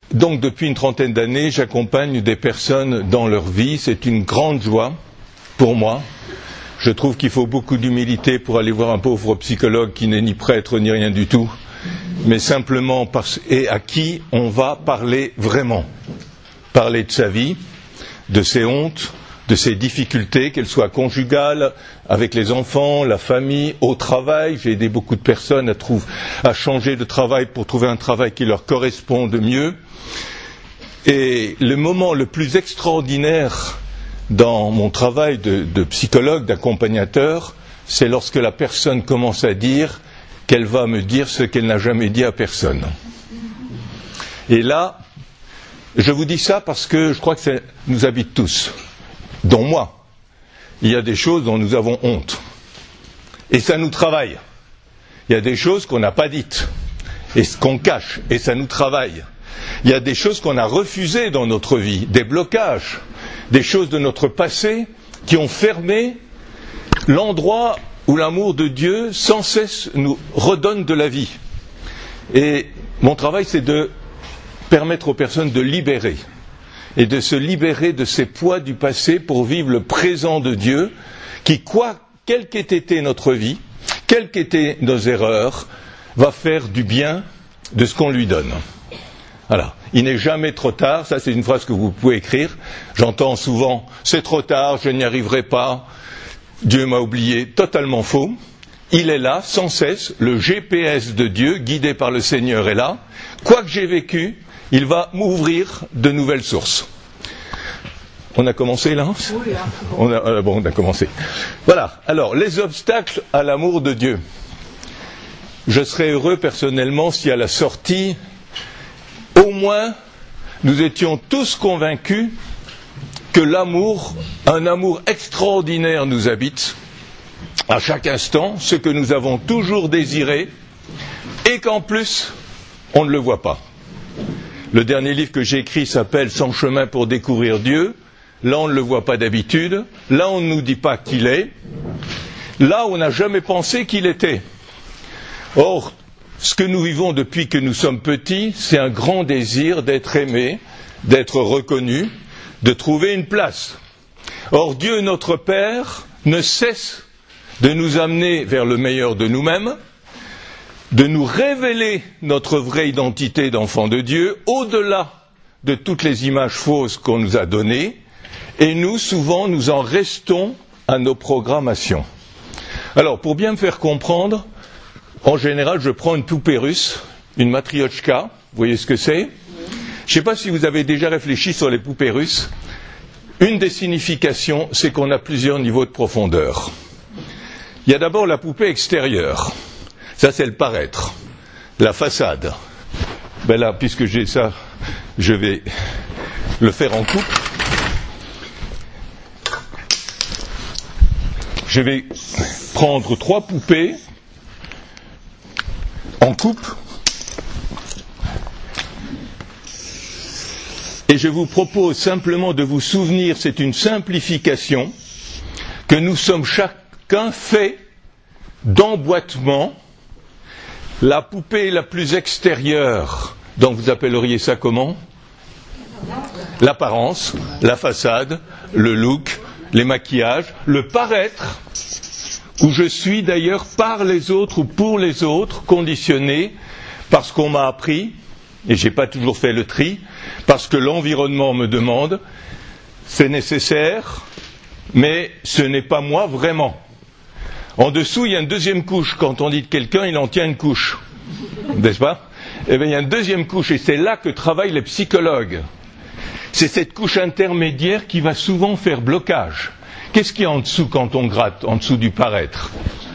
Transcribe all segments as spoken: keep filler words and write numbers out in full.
donc depuis une trentaine d'années, j'accompagne des personnes dans leur vie. C'est une grande joie pour moi. Je trouve qu'il faut beaucoup d'humilité pour aller voir un pauvre psychologue qui n'est ni prêtre ni rien du tout, mais simplement parce et à qui on va parler vraiment. Parler de sa vie, de ses hontes, de ses difficultés, qu'elles soient conjugales, avec les enfants, la famille, au travail. J'ai aidé beaucoup de personnes à, trouver, à changer de travail pour trouver un travail qui leur corresponde mieux. Et le moment le plus extraordinaire dans mon travail de, de psychologue, d'accompagnateur, c'est lorsque la personne commence à dire qu'elle va me dire ce qu'elle n'a jamais dit à personne. Et là, je vous dis ça parce que je crois que ça nous habite tous, dont moi. Il y a des choses dont nous avons honte. Et ça nous travaille. Il y a des choses qu'on n'a pas dites, et qu'on cache, et ça nous travaille. Il y a des choses qu'on a refusées dans notre vie, des blocages, des choses de notre passé qui ont fermé l'endroit où l'amour de Dieu sans cesse nous redonne de la vie. Et mon travail, c'est de permettre aux personnes de libérer et de se libérer de ces poids du passé pour vivre le présent de Dieu qui, quoi, quelle qu'ait été notre vie, quelles qu'aient été nos erreurs, va faire du bien de ce qu'on lui donne. Voilà. Il n'est jamais trop tard, ça c'est une phrase que vous pouvez écrire. J'entends souvent « c'est trop tard, je n'y arriverai pas, Dieu m'a oublié ». Totalement faux. Il est là, sans cesse, le G P S de Dieu, guidé par le Seigneur est là. Quoi que j'ai vécu, il va m'ouvrir de nouvelles sources. On a commencé là ? Oui. On a, euh, bon, on a commencé. Voilà. Alors, les obstacles à l'amour de Dieu. Je serais heureux personnellement si à la sortie, au moins, nous étions tous convaincus que l'amour, un amour extraordinaire nous habite, à chaque instant, ce que nous avons toujours désiré, et qu'en plus, on ne le voit pas. Le dernier livre que j'ai écrit s'appelle « Sans chemin pour découvrir Dieu ». Là, on ne le voit pas d'habitude. Là, on ne nous dit pas qu'il est. Là, on n'a jamais pensé qu'il était. Or, ce que nous vivons depuis que nous sommes petits, c'est un grand désir d'être aimé, d'être reconnu, de trouver une place. Or, Dieu, notre Père, ne cesse de nous amener vers le meilleur de nous-mêmes, de nous révéler notre vraie identité d'enfant de Dieu, au-delà de toutes les images fausses qu'on nous a données, et nous, souvent, nous en restons à nos programmations. Alors, pour bien me faire comprendre, en général, je prends une poupée russe, une matriochka, vous voyez ce que c'est ? Je ne sais pas si vous avez déjà réfléchi sur les poupées russes. Une des significations, c'est qu'on a plusieurs niveaux de profondeur. Il y a d'abord la poupée extérieure. Ça, c'est le paraître, la façade. Ben là, puisque j'ai ça, je vais le faire en coupe. Je vais prendre trois poupées en coupe et je vous propose simplement de vous souvenir, c'est une simplification, que nous sommes chacun faits d'emboîtement. La poupée la plus extérieure, donc vous appelleriez ça comment ? L'apparence, la façade, le look, les maquillages, le paraître, où je suis d'ailleurs par les autres ou pour les autres conditionné parce qu'on m'a appris, et je n'ai pas toujours fait le tri, parce que l'environnement me demande, c'est nécessaire, mais ce n'est pas moi vraiment. En dessous, il y a une deuxième couche. Quand on dit de quelqu'un, il en tient une couche. N'est-ce pas ? Eh bien, il y a une deuxième couche, et c'est là que travaillent les psychologues. C'est cette couche intermédiaire qui va souvent faire blocage. Qu'est-ce qu'il y a en dessous quand on gratte, en dessous du paraître ?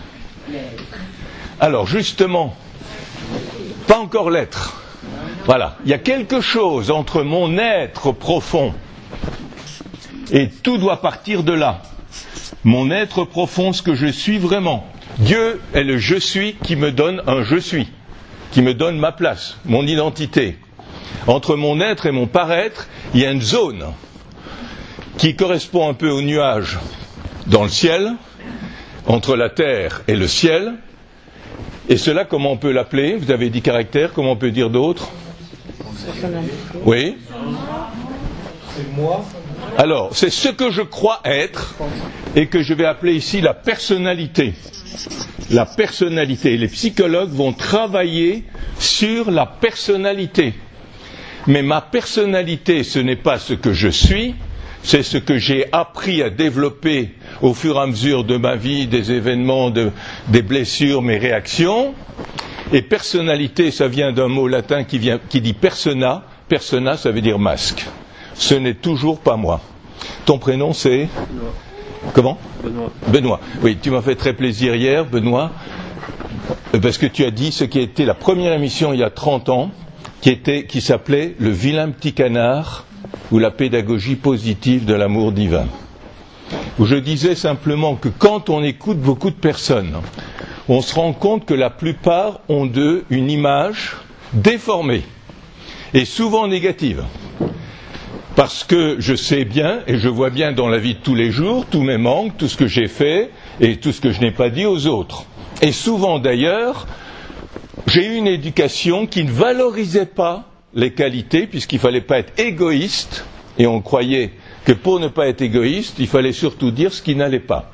Alors, justement, pas encore l'être. Voilà. Il y a quelque chose entre mon être profond, et tout doit partir de là. Mon être profond, ce que je suis vraiment. Dieu est le je suis qui me donne un je suis, qui me donne ma place, mon identité. Entre mon être et mon paraître, il y a une zone qui correspond un peu au nuage dans le ciel, entre la terre et le ciel. Et cela, comment on peut l'appeler ? Vous avez dit caractère, comment on peut dire d'autres ? Oui. C'est moi. Alors, c'est ce que je crois être et que je vais appeler ici la personnalité. La personnalité. Les psychologues vont travailler sur la personnalité. Mais ma personnalité, ce n'est pas ce que je suis, c'est ce que j'ai appris à développer au fur et à mesure de ma vie, des événements, de, des blessures, mes réactions. Et personnalité, ça vient d'un mot latin qui, vient, qui dit persona. Persona, ça veut dire masque. Ce n'est toujours pas moi. Ton prénom, c'est Benoît. Comment Benoît. Benoît. Oui, tu m'as fait très plaisir hier, Benoît, parce que tu as dit ce qui a été la première émission il y a trente ans, qui, était, qui s'appelait « Le vilain petit canard » ou la pédagogie positive de l'amour divin. Où je disais simplement que quand on écoute beaucoup de personnes, on se rend compte que la plupart ont d'eux une image déformée et souvent négative. Parce que je sais bien, et je vois bien dans la vie de tous les jours, tous mes manques, tout ce que j'ai fait, et tout ce que je n'ai pas dit aux autres. Et souvent d'ailleurs, j'ai eu une éducation qui ne valorisait pas les qualités, puisqu'il ne fallait pas être égoïste, et on croyait que pour ne pas être égoïste, il fallait surtout dire ce qui n'allait pas.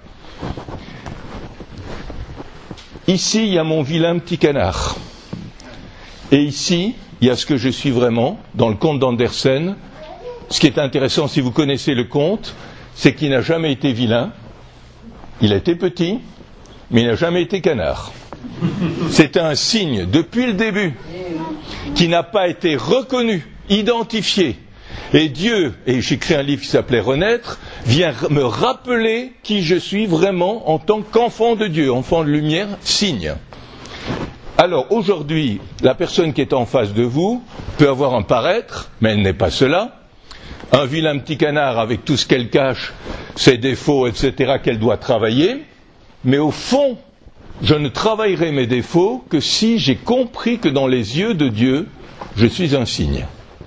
Ici, il y a mon vilain petit canard. Et ici, il y a ce que je suis vraiment, dans le conte d'Andersen. Ce qui est intéressant, si vous connaissez le conte, c'est qu'il n'a jamais été vilain, il a été petit, mais il n'a jamais été canard. C'est un signe, depuis le début, qui n'a pas été reconnu, identifié. Et Dieu, et j'écris un livre qui s'appelait Renaître, vient me rappeler qui je suis vraiment en tant qu'enfant de Dieu, enfant de lumière, signe. Alors aujourd'hui, la personne qui est en face de vous peut avoir un paraître, mais elle n'est pas cela. Un vilain petit canard avec tout ce qu'elle cache, ses défauts, et cetera, qu'elle doit travailler. Mais au fond, je ne travaillerai mes défauts que si j'ai compris que dans les yeux de Dieu, je suis un signe.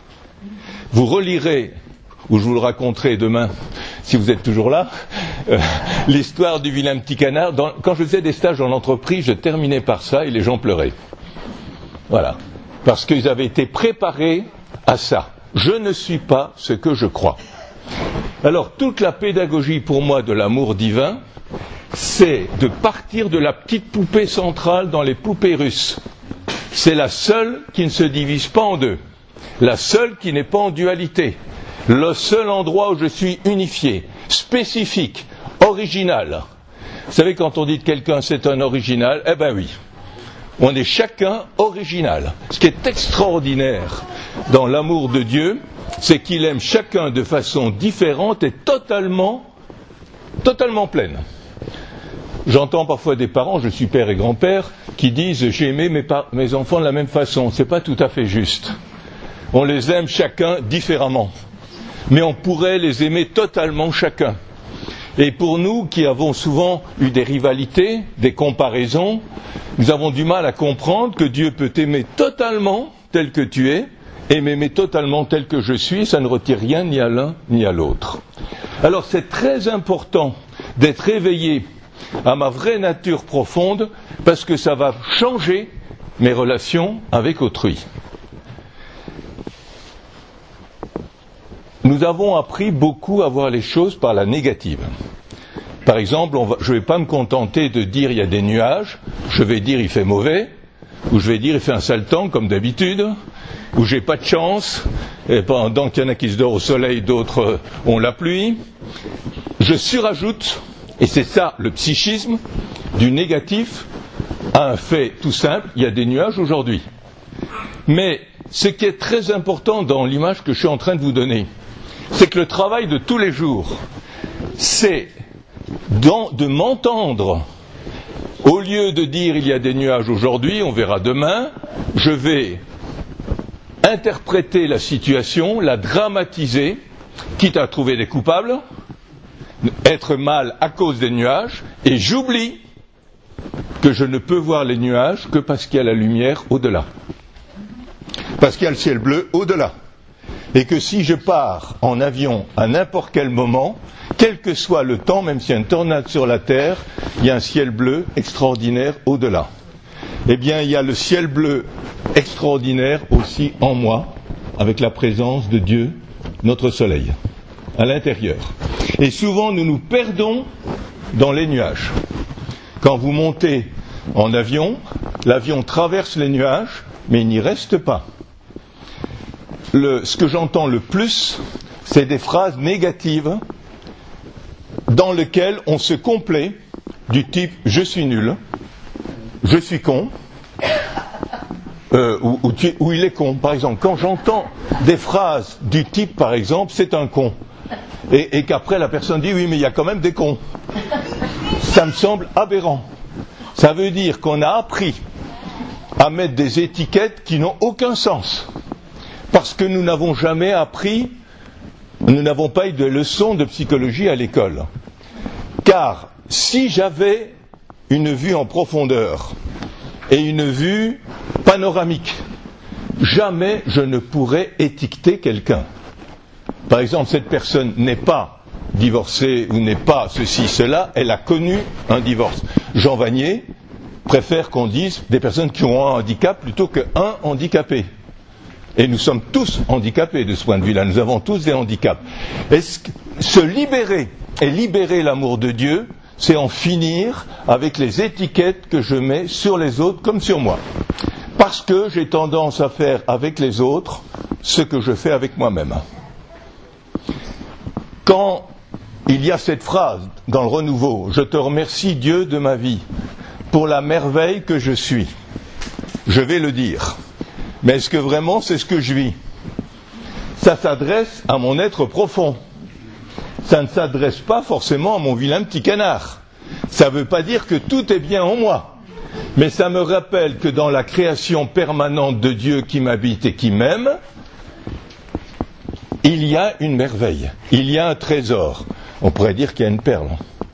Vous relirez, ou je vous le raconterai demain, si vous êtes toujours là, euh, l'histoire du vilain petit canard. Dans, quand je faisais des stages en entreprise, je terminais par ça et les gens pleuraient. Voilà. Parce qu'ils avaient été préparés à ça. Je ne suis pas ce que je crois. Alors, toute la pédagogie pour moi de l'amour divin, c'est de partir de la petite poupée centrale dans les poupées russes. C'est la seule qui ne se divise pas en deux. La seule qui n'est pas en dualité. Le seul endroit où je suis unifié, spécifique, original. Vous savez, quand on dit de quelqu'un c'est un original, eh ben oui. On est chacun original. Ce qui est extraordinaire dans l'amour de Dieu, c'est qu'il aime chacun de façon différente et totalement, totalement pleine. J'entends parfois des parents, je suis père et grand-père, qui disent « j'ai aimé mes, par- mes enfants de la même façon ». Ce n'est pas tout à fait juste. On les aime chacun différemment. Mais on pourrait les aimer totalement chacun. Et pour nous qui avons souvent eu des rivalités, des comparaisons, nous avons du mal à comprendre que Dieu peut t'aimer totalement tel que tu es et m'aimer totalement tel que je suis, ça ne retire rien ni à l'un ni à l'autre. Alors c'est très important d'être éveillé à ma vraie nature profonde parce que ça va changer mes relations avec autrui. Nous avons appris beaucoup à voir les choses par la négative. Par exemple, on va, je ne vais pas me contenter de dire il y a des nuages, je vais dire il fait mauvais, ou je vais dire il fait un sale temps comme d'habitude, ou j'ai pas de chance, et pendant qu'il y en a qui se dorment au soleil, d'autres ont la pluie. Je surajoute, et c'est ça le psychisme, du négatif à un fait tout simple, il y a des nuages aujourd'hui. Mais ce qui est très important dans l'image que je suis en train de vous donner, c'est que le travail de tous les jours, c'est dans, de m'entendre. Au lieu de dire il y a des nuages aujourd'hui, on verra demain, je vais interpréter la situation, la dramatiser, quitte à trouver des coupables, être mal à cause des nuages, et j'oublie que je ne peux voir les nuages que parce qu'il y a la lumière au-delà. Parce qu'il y a le ciel bleu au-delà. Et que si je pars en avion à n'importe quel moment, quel que soit le temps, même s'il y a une tornade sur la terre, il y a un ciel bleu extraordinaire au-delà. Eh bien, il y a le ciel bleu extraordinaire aussi en moi, avec la présence de Dieu, notre soleil, à l'intérieur. Et souvent, nous nous perdons dans les nuages. Quand vous montez en avion, l'avion traverse les nuages, mais il n'y reste pas. Le, ce que j'entends le plus, c'est des phrases négatives dans lesquelles on se complaît du type « je suis nul »,« je suis con », euh, ou, ou, tu, ou il est con. Par exemple, quand j'entends des phrases du type, par exemple, c'est un con, et, et qu'après la personne dit oui, mais il y a quand même des cons, ça me semble aberrant. Ça veut dire qu'on a appris à mettre des étiquettes qui n'ont aucun sens, parce que nous n'avons jamais appris, nous n'avons pas eu de leçons de psychologie à l'école. Car si j'avais une vue en profondeur et une vue panoramique, jamais je ne pourrais étiqueter quelqu'un. Par exemple, cette personne n'est pas divorcée ou n'est pas ceci, cela, elle a connu un divorce. Jean Vanier préfère qu'on dise des personnes qui ont un handicap plutôt qu'un handicapé. Et nous sommes tous handicapés de ce point de vue-là, nous avons tous des handicaps. Est-ce que se libérer et libérer l'amour de Dieu, c'est en finir avec les étiquettes que je mets sur les autres comme sur moi. Parce que j'ai tendance à faire avec les autres ce que je fais avec moi-même. Quand il y a cette phrase dans le renouveau, je te remercie Dieu de ma vie pour la merveille que je suis, je vais le dire. Mais est-ce que vraiment c'est ce que je vis? Ça s'adresse à mon être profond. Ça ne s'adresse pas forcément à mon vilain petit canard. Ça ne veut pas dire que tout est bien en moi. Mais ça me rappelle que dans la création permanente de Dieu qui m'habite et qui m'aime, il y a une merveille, il y a un trésor. On pourrait dire qu'il y a une perle.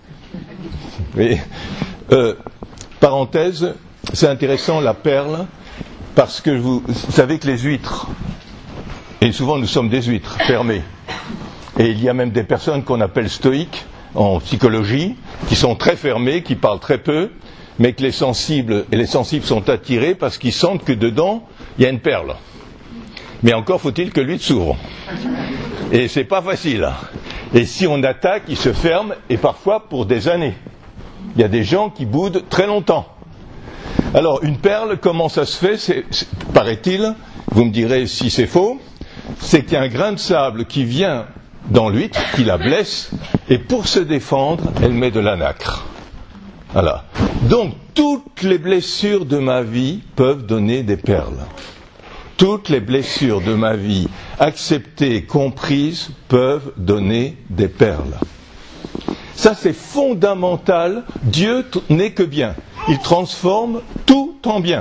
Et, euh, parenthèse, c'est intéressant la perle, parce que vous, vous savez que les huîtres, et souvent nous sommes des huîtres fermées, et il y a même des personnes qu'on appelle stoïques en psychologie, qui sont très fermées, qui parlent très peu, mais que les sensibles et les sensibles sont attirés parce qu'ils sentent que dedans il y a une perle. Mais encore faut-il que l'huître s'ouvre. Et c'est pas facile. Et si on attaque, il se ferme, et parfois pour des années. Il y a des gens qui boudent très longtemps. Alors, une perle, comment ça se fait? C'est, c'est, paraît-il, vous me direz si c'est faux, c'est qu'il y a un grain de sable qui vient dans l'huître, qui la blesse, et pour se défendre, elle met de la nacre. Voilà. Donc, toutes les blessures de ma vie peuvent donner des perles. Toutes les blessures de ma vie, acceptées, comprises, peuvent donner des perles. Ça, c'est fondamental. Dieu n'est que bien. Il transforme tout en bien.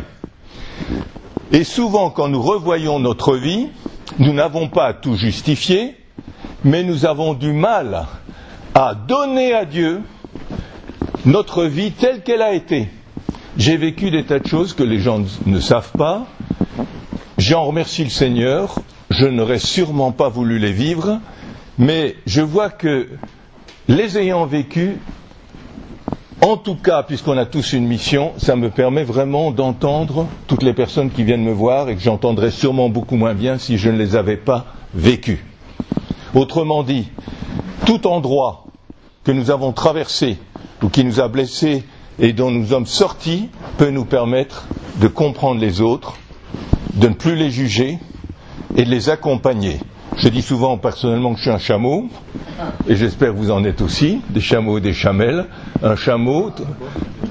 Et souvent, quand nous revoyons notre vie, nous n'avons pas à tout justifier, mais nous avons du mal à donner à Dieu notre vie telle qu'elle a été. J'ai vécu des tas de choses que les gens ne savent pas. J'en remercie le Seigneur. Je n'aurais sûrement pas voulu les vivre, mais je vois que les ayant vécus, en tout cas, puisqu'on a tous une mission, ça me permet vraiment d'entendre toutes les personnes qui viennent me voir et que j'entendrais sûrement beaucoup moins bien si je ne les avais pas vécues. Autrement dit, tout endroit que nous avons traversé ou qui nous a blessés et dont nous sommes sortis peut nous permettre de comprendre les autres, de ne plus les juger et de les accompagner. Je dis souvent personnellement que je suis un chameau, et j'espère que vous en êtes aussi, des chameaux et des chamelles. Un chameau, t- comment ?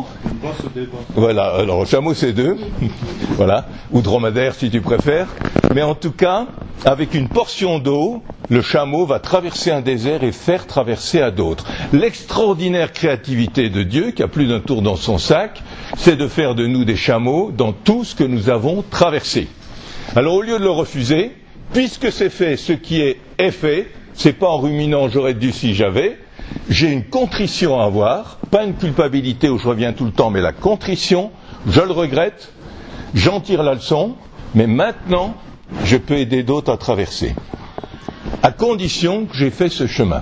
Voilà, alors un chameau c'est deux, voilà, ou dromadaire si tu préfères. Mais en tout cas, avec une portion d'eau, le chameau va traverser un désert et faire traverser à d'autres. L'extraordinaire créativité de Dieu, qui a plus d'un tour dans son sac, c'est de faire de nous des chameaux dans tout ce que nous avons traversé. Alors au lieu de le refuser, puisque c'est fait, ce qui est, est fait, c'est pas en ruminant j'aurais dû si j'avais, j'ai une contrition à avoir, pas une culpabilité où je reviens tout le temps, mais la contrition, je le regrette, j'en tire la leçon, mais maintenant, je peux aider d'autres à traverser. À condition que j'ai fait ce chemin.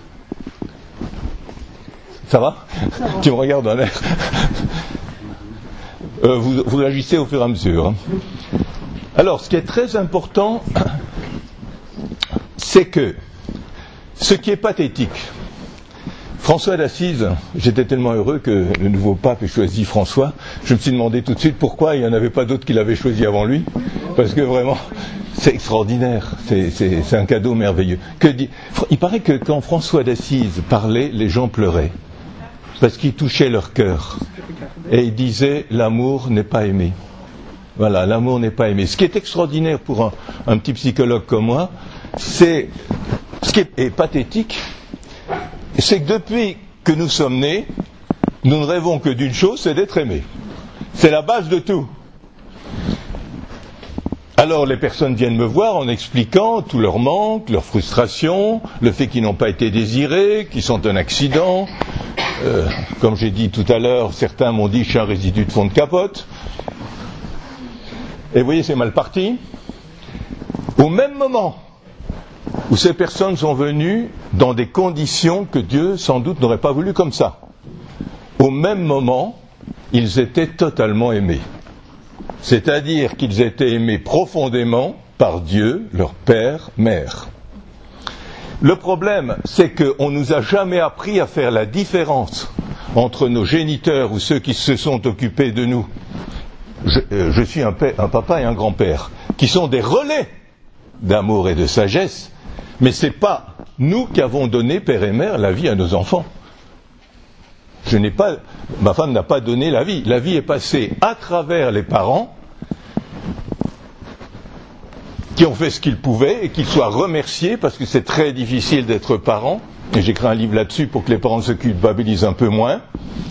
Ça va ? Tu me regardes en l'air. euh, vous, vous agissez au fur et à mesure. Hein. Alors, ce qui est très important, c'est que ce qui est pathétique, François d'Assise, j'étais tellement heureux que le nouveau pape ait choisi François, je me suis demandé tout de suite pourquoi il n'y en avait pas d'autres qui l'avaient choisi avant lui, parce que vraiment, c'est extraordinaire, c'est, c'est, c'est un cadeau merveilleux. Que dit, il paraît que quand François d'Assise parlait, les gens pleuraient, parce qu'il touchait leur cœur, et il disait « l'amour n'est pas aimé ». Voilà, l'amour n'est pas aimé. Ce qui est extraordinaire pour un, un petit psychologue comme moi, c'est, ce qui est, est pathétique, c'est que depuis que nous sommes nés, nous ne rêvons que d'une chose, c'est d'être aimés. C'est la base de tout. Alors les personnes viennent me voir en expliquant tout leur manque, leur frustration, le fait qu'ils n'ont pas été désirés, qu'ils sont un accident. Euh, comme j'ai dit tout à l'heure, certains m'ont dit je suis un résidu de fond de capote. Et vous voyez, c'est mal parti. Au même moment où ces personnes sont venues dans des conditions que Dieu sans doute n'aurait pas voulu comme ça, au même moment, ils étaient totalement aimés. C'est-à-dire qu'ils étaient aimés profondément par Dieu, leur père, mère. Le problème, c'est qu'on ne nous a jamais appris à faire la différence entre nos géniteurs ou ceux qui se sont occupés de nous. Je, euh, je suis un, père, un papa et un grand-père, qui sont des relais d'amour et de sagesse, mais ce n'est pas nous qui avons donné, père et mère, la vie à nos enfants. Je n'ai pas, ma femme n'a pas donné la vie. La vie est passée à travers les parents qui ont fait ce qu'ils pouvaient et qu'ils soient remerciés parce que c'est très difficile d'être parent. Et j'écris un livre là-dessus pour que les parents se culpabilisent un peu moins.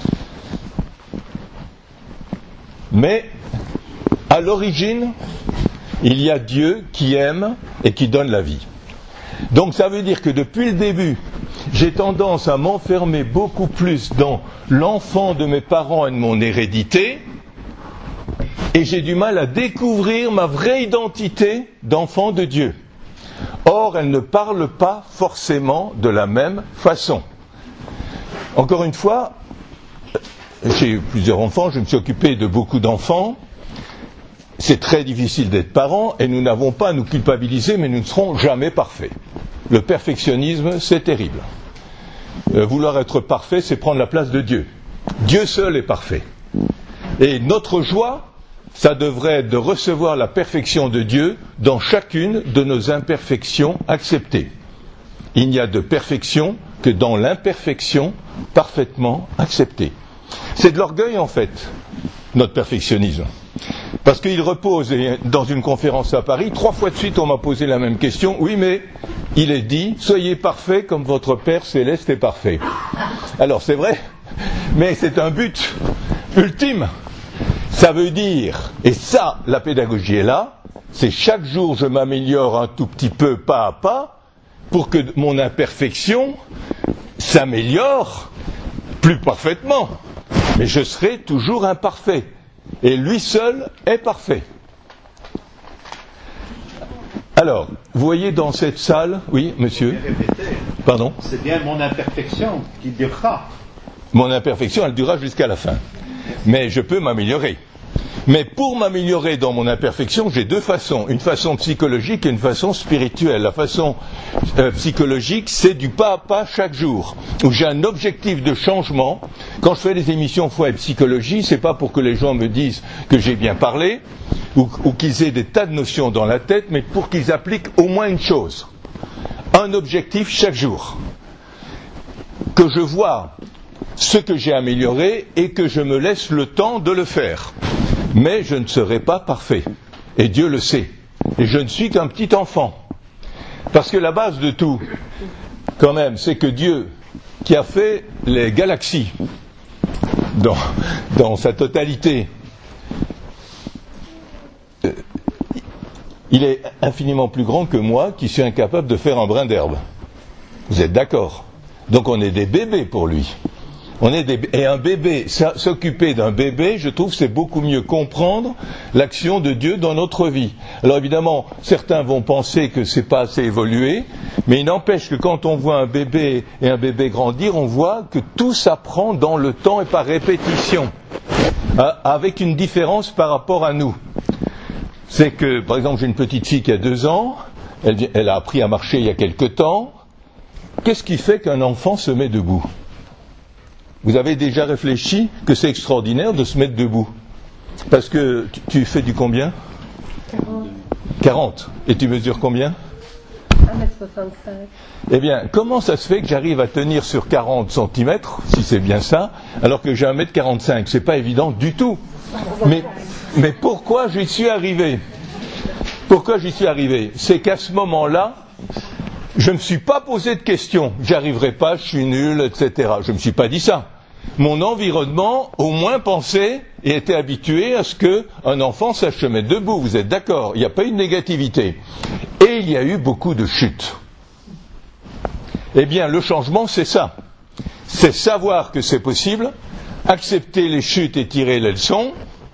Mais à l'origine, il y a Dieu qui aime et qui donne la vie. Donc ça veut dire que depuis le début, j'ai tendance à m'enfermer beaucoup plus dans l'enfant de mes parents et de mon hérédité, et j'ai du mal à découvrir ma vraie identité d'enfant de Dieu. Or, elle ne parle pas forcément de la même façon. Encore une fois, j'ai eu plusieurs enfants, je me suis occupé de beaucoup d'enfants. C'est très difficile d'être parent et nous n'avons pas à nous culpabiliser, mais nous ne serons jamais parfaits. Le perfectionnisme, c'est terrible. Euh, vouloir être parfait, c'est prendre la place de Dieu. Dieu seul est parfait. Et notre joie, ça devrait être de recevoir la perfection de Dieu dans chacune de nos imperfections acceptées. Il n'y a de perfection que dans l'imperfection parfaitement acceptée. C'est de l'orgueil en fait, notre perfectionnisme. Parce qu'il repose, et dans une conférence à Paris, trois fois de suite on m'a posé la même question. Oui, mais il est dit, soyez parfaits comme votre Père Céleste est parfait. Alors c'est vrai, mais c'est un but ultime. Ça veut dire, et ça, la pédagogie est là, c'est chaque jour je m'améliore un tout petit peu, pas à pas, pour que mon imperfection s'améliore plus parfaitement. Mais je serai toujours imparfait. Et lui seul est parfait. Alors, vous voyez dans cette salle, oui, monsieur. Pardon. C'est bien mon imperfection qui durera. Mon imperfection, elle durera jusqu'à la fin. Mais je peux m'améliorer. Mais pour m'améliorer dans mon imperfection, j'ai deux façons. Une façon psychologique et une façon spirituelle. La façon euh, psychologique, c'est du pas à pas chaque jour, où j'ai un objectif de changement. Quand je fais des émissions foi et psychologie, c'est pas pour que les gens me disent que j'ai bien parlé, ou, ou qu'ils aient des tas de notions dans la tête, mais pour qu'ils appliquent au moins une chose. Un objectif chaque jour. Que je vois ce que j'ai amélioré et que je me laisse le temps de le faire. Mais je ne serai pas parfait. Et Dieu le sait. Et je ne suis qu'un petit enfant. Parce que la base de tout, quand même, c'est que Dieu, qui a fait les galaxies dans, dans sa totalité, euh, il est infiniment plus grand que moi qui suis incapable de faire un brin d'herbe. Vous êtes d'accord? Donc on est des bébés pour lui. On est des, et un bébé, s'occuper d'un bébé, je trouve, c'est beaucoup mieux comprendre l'action de Dieu dans notre vie. Alors évidemment, certains vont penser que c'est pas assez évolué, mais il n'empêche que quand on voit un bébé et un bébé grandir, on voit que tout s'apprend dans le temps et par répétition, avec une différence par rapport à nous. c'est que, par exemple, j'ai une petite fille qui a deux ans, elle, elle a appris à marcher il y a quelque temps. Qu'est-ce qui fait qu'un enfant se met debout ? Vous avez déjà réfléchi que c'est extraordinaire de se mettre debout ? Parce que tu, tu fais du combien ? quarante. quarante. Et tu mesures combien ? un mètre soixante-cinq. Eh bien, comment ça se fait que j'arrive à tenir sur quarante centimètres, si c'est bien ça, alors que j'ai un mètre quarante-cinq ? C'est pas évident du tout. Mais, mais pourquoi j'y suis arrivé ? Pourquoi j'y suis arrivé ? C'est qu'à ce moment-là, je ne me suis pas posé de questions. J'y arriverai pas, je suis nul, et cetera. Je ne me suis pas dit ça. Mon environnement, au moins, pensait et était habitué à ce qu'un enfant sache se mettre debout. Vous êtes d'accord ? Il n'y a pas eu de négativité. Et il y a eu beaucoup de chutes. Eh bien, le changement, c'est ça. C'est savoir que c'est possible, accepter les chutes et tirer les leçons,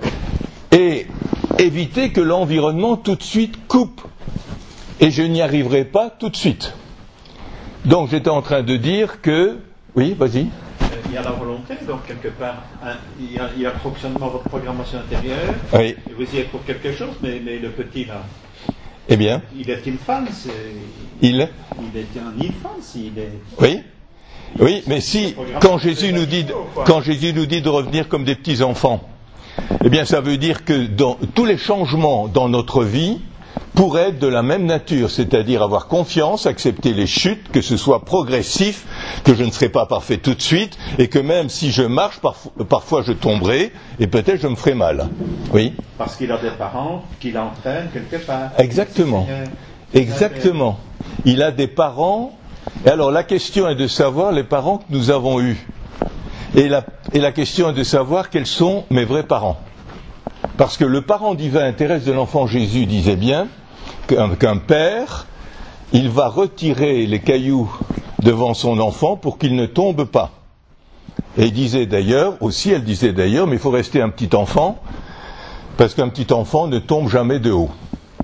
et éviter que l'environnement tout de suite coupe. Et je n'y arriverai pas tout de suite. Donc, j'étais en train de dire que... Oui, vas-y. Il y a la volonté, donc quelque part, hein, il, y a, il y a le fonctionnement de votre programmation intérieure, oui. Et vous y êtes pour quelque chose, mais, mais le petit là, eh bien, il est une femme, il, il est un enfant, il est... Oui, oui, mais si, quand Jésus nous dit, quand Jésus nous dit de revenir comme des petits enfants, eh bien, ça veut dire que dans, tous les changements dans notre vie pourraient être de la même nature, c'est-à-dire avoir confiance, accepter les chutes, que ce soit progressif, que je ne serai pas parfait tout de suite, et que même si je marche, parfois, parfois je tomberai, et peut-être je me ferai mal. Oui. Parce qu'il a des parents qui l'entraînent quelque part. Exactement. Exactement. Il a des parents, et alors la question est de savoir les parents que nous avons eus. Et la, et la question est de savoir quels sont mes vrais parents. Parce que le parent divin, Thérèse de l'Enfant Jésus disait bien qu'un, qu'un père, il va retirer les cailloux devant son enfant pour qu'il ne tombe pas. Et il disait d'ailleurs, aussi elle disait d'ailleurs, mais il faut rester un petit enfant, parce qu'un petit enfant ne tombe jamais de haut.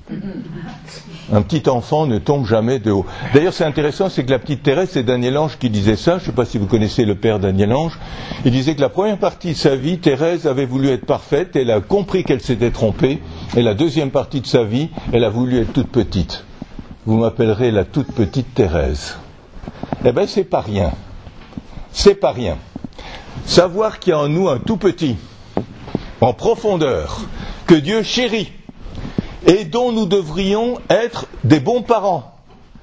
Un petit enfant ne tombe jamais de haut. D'ailleurs, c'est intéressant, c'est que la petite Thérèse, c'est Daniel Ange qui disait ça. Je ne sais pas si vous connaissez le père Daniel Ange. Il disait que la première partie de sa vie, Thérèse avait voulu être parfaite. Elle a compris qu'elle s'était trompée. Et la deuxième partie de sa vie, elle a voulu être toute petite. Vous m'appellerez la toute petite Thérèse. Eh bien, c'est pas rien. C'est pas rien. Savoir qu'il y a en nous un tout petit, en profondeur, que Dieu chérit, et dont nous devrions être des bons parents.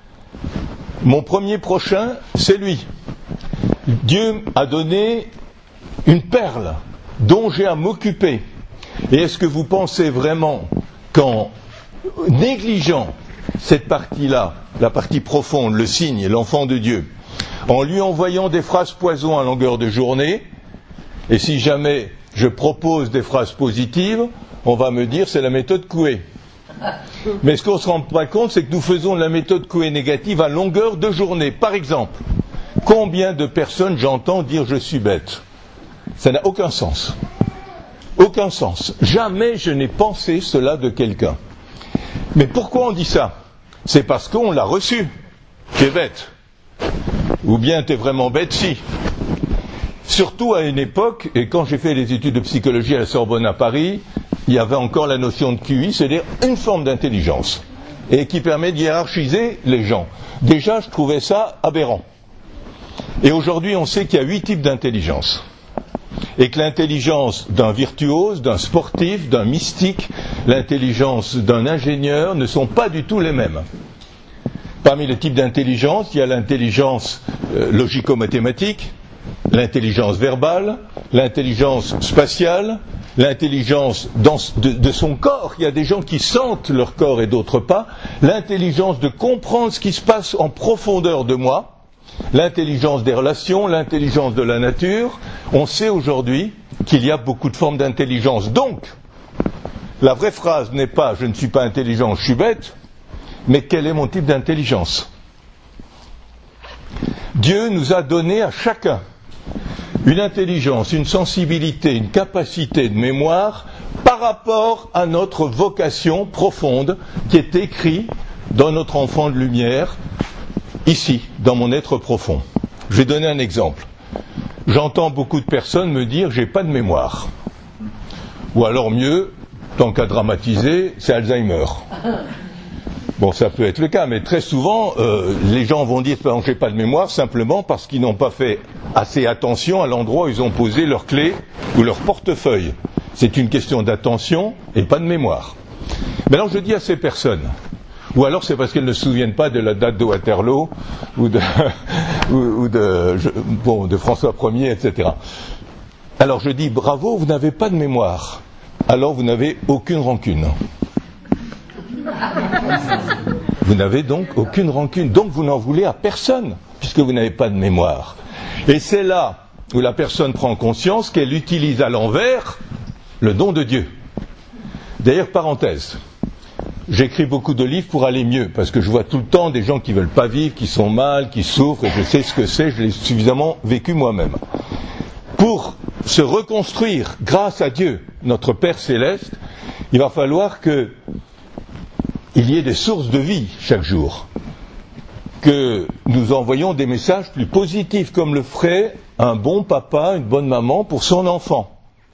Mon premier prochain, c'est lui. Dieu a donné une perle dont j'ai à m'occuper. Et est-ce que vous pensez vraiment qu'en négligeant cette partie-là, la partie profonde, le signe, l'enfant de Dieu, en lui envoyant des phrases poison à longueur de journée, et si jamais je propose des phrases positives, on va me dire c'est la méthode Coué. Mais ce qu'on ne se rend pas compte, c'est que nous faisons la méthode Coué négative à longueur de journée. Par exemple, combien de personnes j'entends dire je suis bête ? Ça n'a aucun sens. Aucun sens. Jamais je n'ai pensé cela de quelqu'un. Mais pourquoi on dit ça ? C'est parce qu'on l'a reçu. Tu es bête. Ou bien tu es vraiment bête si. Surtout à une époque, et quand j'ai fait les études de psychologie à la Sorbonne à Paris, il y avait encore la notion de Q I, c'est-à-dire une forme d'intelligence, et qui permet de hiérarchiser les gens. Déjà, je trouvais ça aberrant. Et aujourd'hui, on sait qu'il y a huit types d'intelligence. Et que l'intelligence d'un virtuose, d'un sportif, d'un mystique, l'intelligence d'un ingénieur ne sont pas du tout les mêmes. Parmi les types d'intelligence, il y a l'intelligence euh, logico-mathématique, l'intelligence verbale, l'intelligence spatiale, l'intelligence dans, de, de son corps. Il y a des gens qui sentent leur corps et d'autres pas. L'intelligence de comprendre ce qui se passe en profondeur de moi. L'intelligence des relations, l'intelligence de la nature. On sait aujourd'hui qu'il y a beaucoup de formes d'intelligence. Donc, la vraie phrase n'est pas « je ne suis pas intelligent, je suis bête », mais quel est mon type d'intelligence ? Dieu nous a donné à chacun une intelligence, une sensibilité, une capacité de mémoire par rapport à notre vocation profonde qui est écrite dans notre enfant de lumière, ici, dans mon être profond. Je vais donner un exemple. J'entends beaucoup de personnes me dire « j'ai pas de mémoire ». Ou alors mieux, tant qu'à dramatiser, c'est Alzheimer. Bon, ça peut être le cas, mais très souvent, euh, les gens vont dire que j'ai pas de mémoire simplement parce qu'ils n'ont pas fait assez attention à l'endroit où ils ont posé leur clé ou leur portefeuille. C'est une question d'attention et pas de mémoire. Mais alors je dis à ces personnes, ou alors c'est parce qu'elles ne se souviennent pas de la date de Waterloo ou de, ou, ou de, je, bon, de François Ier, et cetera. Alors je dis bravo, vous n'avez pas de mémoire. Alors vous n'avez aucune rancune. Vous n'avez donc aucune rancune. Donc vous n'en voulez à personne, puisque vous n'avez pas de mémoire. Et c'est là où la personne prend conscience qu'elle utilise à l'envers le don de Dieu. D'ailleurs, parenthèse, j'écris beaucoup de livres pour aller mieux, parce que je vois tout le temps des gens qui ne veulent pas vivre, qui sont mal, qui souffrent, et je sais ce que c'est, je l'ai suffisamment vécu moi-même. Pour se reconstruire grâce à Dieu, notre Père Céleste, il va falloir que il y ait des sources de vie chaque jour, que nous envoyons des messages plus positifs, comme le ferait un bon papa, une bonne maman pour son enfant.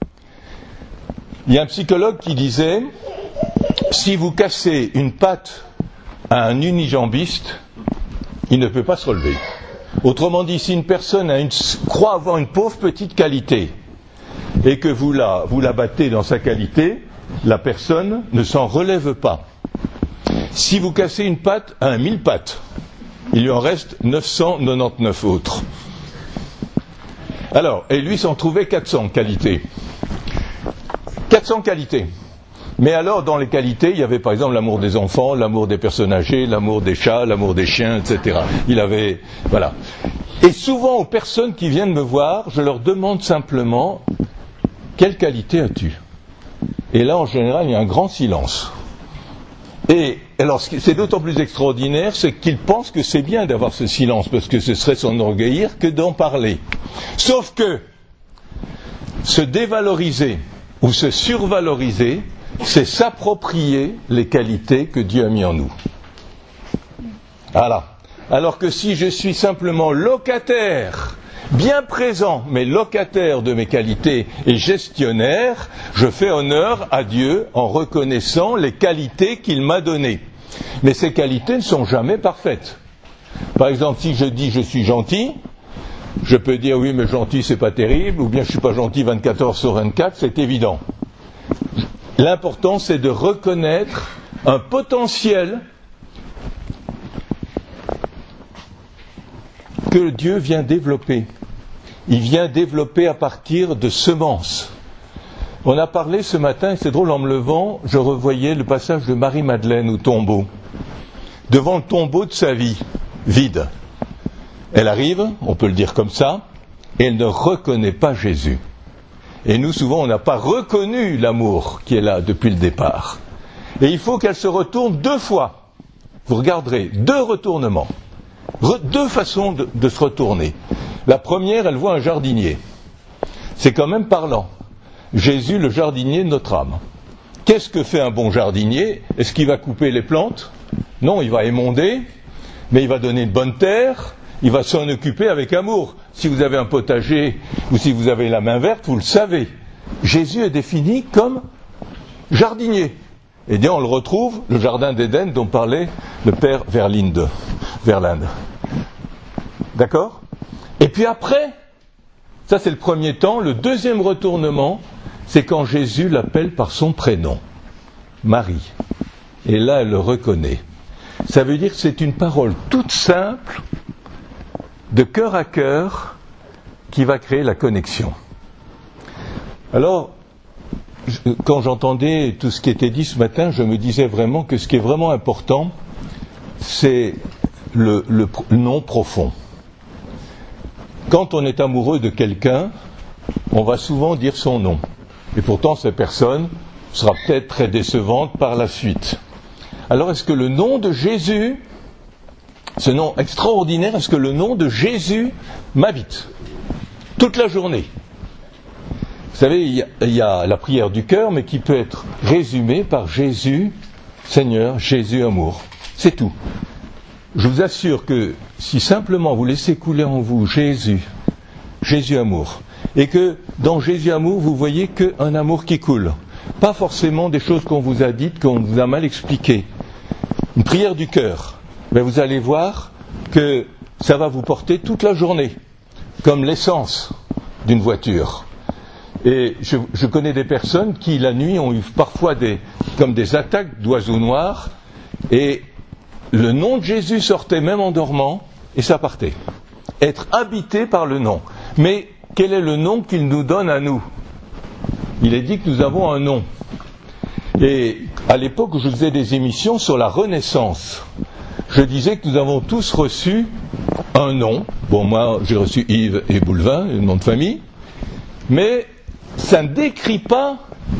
Il y a un psychologue qui disait, si vous cassez une patte à un unijambiste, il ne peut pas se relever. Autrement dit, si une personne a une, croit avoir une pauvre petite qualité, et que vous la, vous la battez dans sa qualité, la personne ne s'en relève pas. Si vous cassez une patte à un mille pattes, il lui en reste neuf cent quatre-vingt-dix-neuf autres. Alors, et lui s'en trouvait quatre cents qualités. quatre cents qualités. Mais alors, dans les qualités, il y avait par exemple l'amour des enfants, l'amour des personnes âgées, l'amour des chats, l'amour des chiens, et cetera. Il avait, voilà. Et souvent, aux personnes qui viennent me voir, je leur demande simplement, quelle qualité as-tu ? Et là, en général, il y a un grand silence. Et alors, c'est d'autant plus extraordinaire, c'est qu'ils pensent que c'est bien d'avoir ce silence, parce que ce serait s'enorgueillir que d'en parler. Sauf que se dévaloriser ou se survaloriser, c'est s'approprier les qualités que Dieu a mis en nous. Voilà. Alors que si je suis simplement locataire, bien présent, mais locataire de mes qualités et gestionnaire, je fais honneur à Dieu en reconnaissant les qualités qu'il m'a données. Mais ces qualités ne sont jamais parfaites. Par exemple, si je dis je suis gentil, je peux dire oui mais gentil c'est pas terrible, ou bien je suis pas gentil vingt-quatre heures sur vingt-quatre, c'est évident. L'important c'est de reconnaître un potentiel que Dieu vient développer. Il vient développer à partir de semences. On a parlé ce matin, et c'est drôle, en me levant, je revoyais le passage de Marie-Madeleine au tombeau. Devant le tombeau de sa vie, vide. Elle arrive, on peut le dire comme ça, et elle ne reconnaît pas Jésus. Et nous, souvent, on n'a pas reconnu l'amour qui est là depuis le départ. Et il faut qu'elle se retourne deux fois. Vous regarderez, deux retournements. Re- deux façons de, de se retourner. La première, elle voit un jardinier. C'est quand même parlant. Jésus, le jardinier de notre âme. Qu'est-ce que fait un bon jardinier ? Est-ce qu'il va couper les plantes ? Non, il va émonder, mais il va donner une bonne terre, il va s'en occuper avec amour. Si vous avez un potager ou si vous avez la main verte, vous le savez. Jésus est défini comme jardinier. Et bien on le retrouve, le jardin d'Éden dont parlait le père Verlinde. Verlinde. D'accord ? Et puis après, ça c'est le premier temps, le deuxième retournement, c'est quand Jésus l'appelle par son prénom, Marie. Et là, elle le reconnaît. Ça veut dire que c'est une parole toute simple, de cœur à cœur, qui va créer la connexion. Alors, quand j'entendais tout ce qui était dit ce matin, je me disais vraiment que ce qui est vraiment important, c'est le, le, le nom profond. Quand on est amoureux de quelqu'un, on va souvent dire son nom. Et pourtant, cette personne sera peut-être très décevante par la suite. Alors, est-ce que le nom de Jésus, ce nom extraordinaire, est-ce que le nom de Jésus m'habite toute la journée ? Vous savez, il y, a, il y a la prière du cœur, mais qui peut être résumée par Jésus, Seigneur, Jésus amour. C'est tout. Je vous assure que si simplement vous laissez couler en vous Jésus, Jésus amour, et que dans Jésus amour, vous voyez qu'un amour qui coule, pas forcément des choses qu'on vous a dites, qu'on vous a mal expliquées. Une prière du cœur, ben vous allez voir que ça va vous porter toute la journée, comme l'essence d'une voiture. Et je, je connais des personnes qui, la nuit, ont eu parfois des, comme des attaques d'oiseaux noirs, et le nom de Jésus sortait même en dormant, et ça partait. Être habité par le nom. Mais quel est le nom qu'il nous donne à nous ? Il est dit que nous avons un nom. Et à l'époque où je faisais des émissions sur la Renaissance, je disais que nous avons tous reçu un nom. Bon, moi, j'ai reçu Yves et Boulevin, le nom de famille, mais ça ne décrit pas